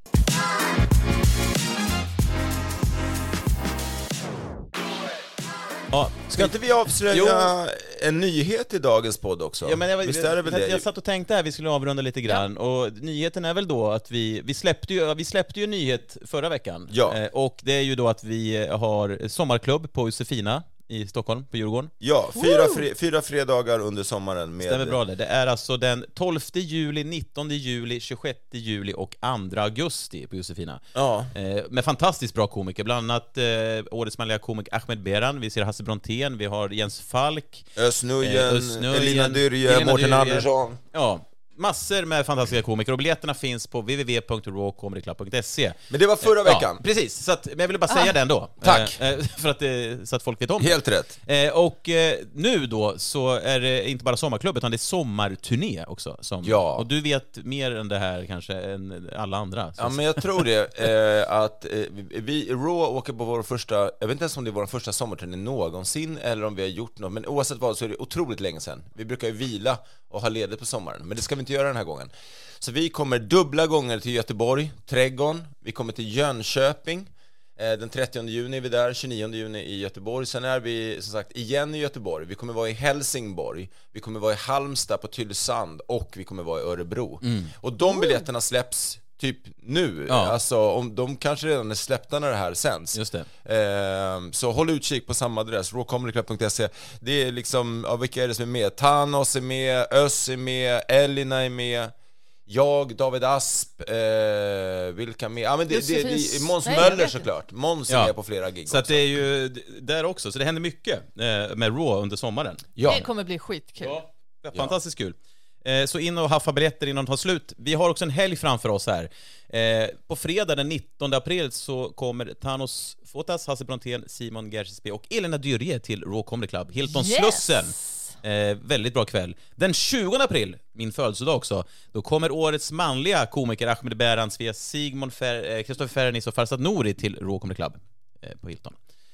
Ja, Ska inte vi avslöja en nyhet i dagens podd också? Ja, men jag, Visst är det väl jag, det? jag satt och tänkte här, vi skulle avrunda lite grann. Ja. Och nyheten är väl då att vi, vi, släppte ju, vi släppte ju en nyhet förra veckan. Ja. Eh, och det är ju då att vi har sommarklubb på Josefina i Stockholm, på Djurgården. Ja, fyra, fre, fyra fredagar under sommaren med... Stämmer bra det. Det är alltså den tolfte juli, nittonde juli, tjugosjätte juli och andra augusti på Josefina. Ja. Eh, med fantastiskt bra komiker, bland annat eh, årets manliga komiker Ahmed Beran, vi ser Hasse Brontén, vi har Jens Falk, Özz Nujen, eh, Özz Nujen, Elina Dyrje, Elina Mårten Dyrje. Andersson. Ja, massor med fantastiska komiker och biljetterna finns på w w w punkt raw comedy club punkt s e. Men det var förra veckan. Ja, precis. Så att, men jag ville bara säga Ah. den då. Tack. Eh, för att, eh, så att folk vet om Helt det. rätt. Eh, och eh, nu då så är det inte bara sommarklubb utan det är sommarturné också. Som, Ja. Och du vet mer än det här kanske än alla andra. Så Ja, men jag tror det. Eh, att eh, vi, Raw åker på vår första, jag vet inte ens om det är vår första sommarturné någonsin eller om vi har gjort något, men oavsett vad så är det otroligt länge sedan. Vi brukar ju vila och ha ledigt på sommaren, men det ska vi inte göra den här gången. Så vi kommer dubbla gånger till Göteborg, Trädgården, vi kommer till Jönköping, eh, den trettionde juni är vi där, tjugonionde juni i Göteborg. Sen är vi som sagt igen i Göteborg, vi kommer vara i Helsingborg, vi kommer vara i Halmstad på Tylösand och vi kommer vara i Örebro. Mm. Och de biljetterna släpps typ nu, Ja. alltså om de kanske redan är släppta när det här sänds. Just det. Eh, så håll utkik på samma adress, raw comedy club punkt s e. Det är liksom, ja, vilka är det som är med? Thanos är med, Öss är med, Elina är med, jag, David Asp, eh, vilka med? Ja, men det, det, det, det Måns Nej, jag Möller vet såklart. Måns är Ja. med på flera gig Så att också. det är ju där också. Så det händer mycket eh, med Raw under sommaren. Ja. Det kommer bli skitkul. Ja, fantastiskt kul. Eh, så in och haffa biljetter innan de tar slut. Vi har också en helg framför oss här. Eh, på fredag den nittonde april så kommer Thanos Fotas, Hasse Brontén, Simon Gershesby och Elena Dyrje till Raw Comedy Club. Hilton Yes! Slussen. Eh, väldigt bra kväll. Den tjugonde april, min födelsedag också, då kommer årets manliga komiker Ahmed Beran, Svea Sigmund, Fer- eh, Kristoffer Fernis och Farsad Nouri till Raw Comedy Club eh, på Hilton.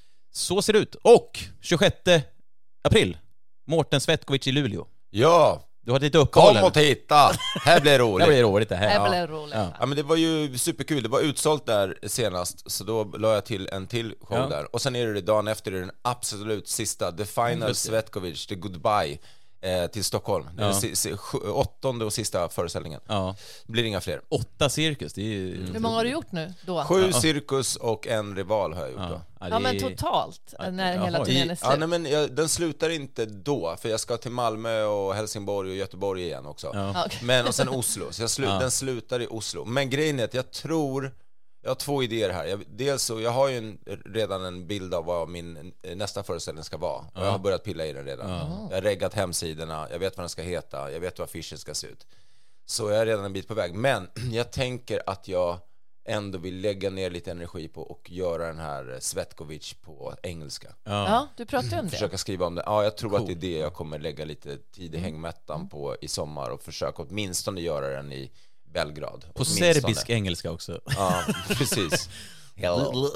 Så ser det ut. Och tjugosjätte april, Mårten Svetkovic i Luleå. Ja, Du har lite uppehåll. kom och titta. Här blir Det roligt. blir roligt det här. Det blir roligt. Ja. Ja, men det var ju superkul, det var utsålt där senast, så då la jag till en till show Ja. där. Och sen är det dagen efter är den absolut sista, The Final Just det. Svetkovic, The Goodbye eh, till Stockholm. Det är Ja. den si- si- sju- åttonde och sista föreställningen. Ja. Det blir inga fler. Åtta cirkus, det är ju... Hur många har du gjort nu då? Sju cirkus och en rival har jag gjort då. Ja, Ja, men det är- totalt, när Jaha, hela i- turnén är Ja, slut. nej, men jag, den slutar inte då, för jag ska till Malmö och Helsingborg och Göteborg igen också. Ja. Ja, okej. Men och sen Oslo, så jag slu, Ja. den slutar i Oslo. Men grejen är att jag tror, jag har två idéer här. Jag, dels så, jag har ju en, redan en bild av vad min nästa föreställning ska vara. Och jag har börjat pilla i den redan. Jag har reggat hemsidorna, jag vet vad den ska heta, jag vet vad affischen ska se ut. Så jag är redan en bit på väg. Men jag tänker att jag ändå vill lägga ner lite energi på och göra den här Svetkovic på engelska. Ja, du pratade om det. Försöka skriva om det. Ja, jag tror Cool. att det är det jag kommer lägga lite tid i hängmättan på i sommar och försöka åtminstone göra den i Belgrad. På Åtminstone. serbisk engelska också. Ja, precis. Hello.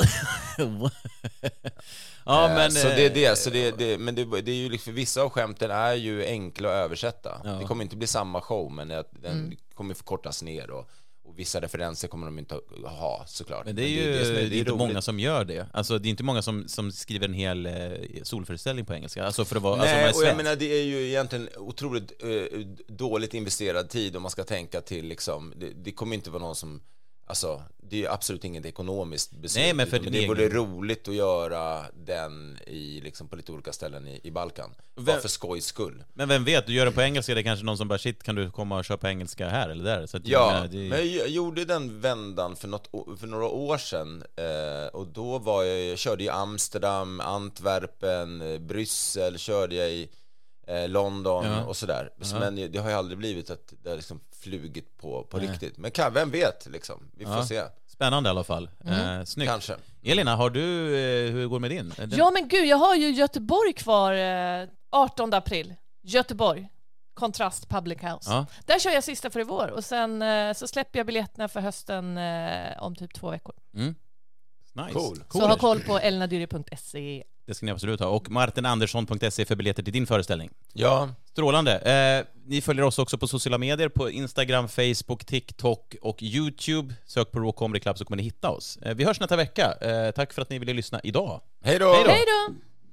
Ja, Eh, men... så det är det, eh, så det, det, men det, det är ju liksom, vissa av skämten är ju enkla att översätta. Ja. Det kommer inte bli samma show, men det, den kommer förkortas ner och, och vissa referenser kommer de inte ha, såklart. Men det är ju det som det är inte roligt. många som gör det. Alltså det är inte många som, som skriver en hel eh, solföreställning på engelska. Alltså för att vara... Nej, alltså och jag svensk. menar, det är ju egentligen otroligt eh, dåligt investerad tid om man ska tänka till liksom, det, det kommer inte vara någon som, alltså, det är ju absolut inget ekonomiskt beslut. Nej, men för utan din det vore egen- roligt att göra den i, liksom, på lite olika ställen i, i Balkan. Bara Vem- för skojs skull. Men vem vet, du gör den på engelska, det är kanske någon som bara shit, kan du komma och köra på engelska här eller där? Så att, jag Ja, menar, det... men jag gjorde den vändan för, något, å- för några år sedan eh, och då var jag, jag körde i Amsterdam, Antwerpen, eh, Bryssel, körde jag i eh, London Ja. och sådär. Ja. Men det har ju aldrig blivit att det har liksom flugit på, på riktigt. Men kan, vem vet liksom, vi får Ja. se. Spännande i alla fall. Eh, snyggt. Kanske. Elina, har du, eh, hur går det med din? Den... Ja men gud, jag har ju Göteborg kvar eh, artonde april. Göteborg. Kontrast Public House. Ja. Där kör jag sista för i vår och sen eh, så släpper jag biljetterna för hösten eh, om typ två veckor. Mm. Nice. Cool. Så ha koll på elnadyri punkt se. Det ska ni absolut ha. Och martin andersson punkt se för biljetter till din föreställning. Ja, Strålande. Eh, ni följer oss också på sociala medier, på Instagram, Facebook, TikTok och YouTube. Sök på Raw Comedy Club så kommer ni hitta oss. Eh, vi hörs nästa vecka. Eh, tack för att ni ville lyssna idag. hej då! Hej då! Hej då!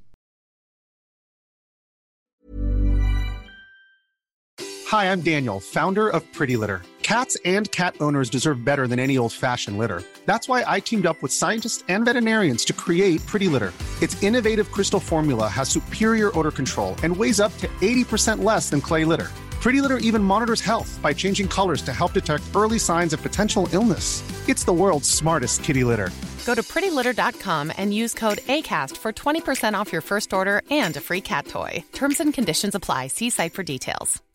Hi, I'm Daniel, founder of Pretty Litter. Cats and cat owners deserve better than any old-fashioned litter. That's why I teamed up with scientists and veterinarians to create Pretty Litter. Its innovative crystal formula has superior odor control and weighs up to eighty percent less than clay litter. Pretty Litter even monitors health by changing colors to help detect early signs of potential illness. It's the world's smartest kitty litter. Go to pretty litter dot com and use code ACAST for twenty percent off your first order and a free cat toy. Terms and conditions apply. See site for details.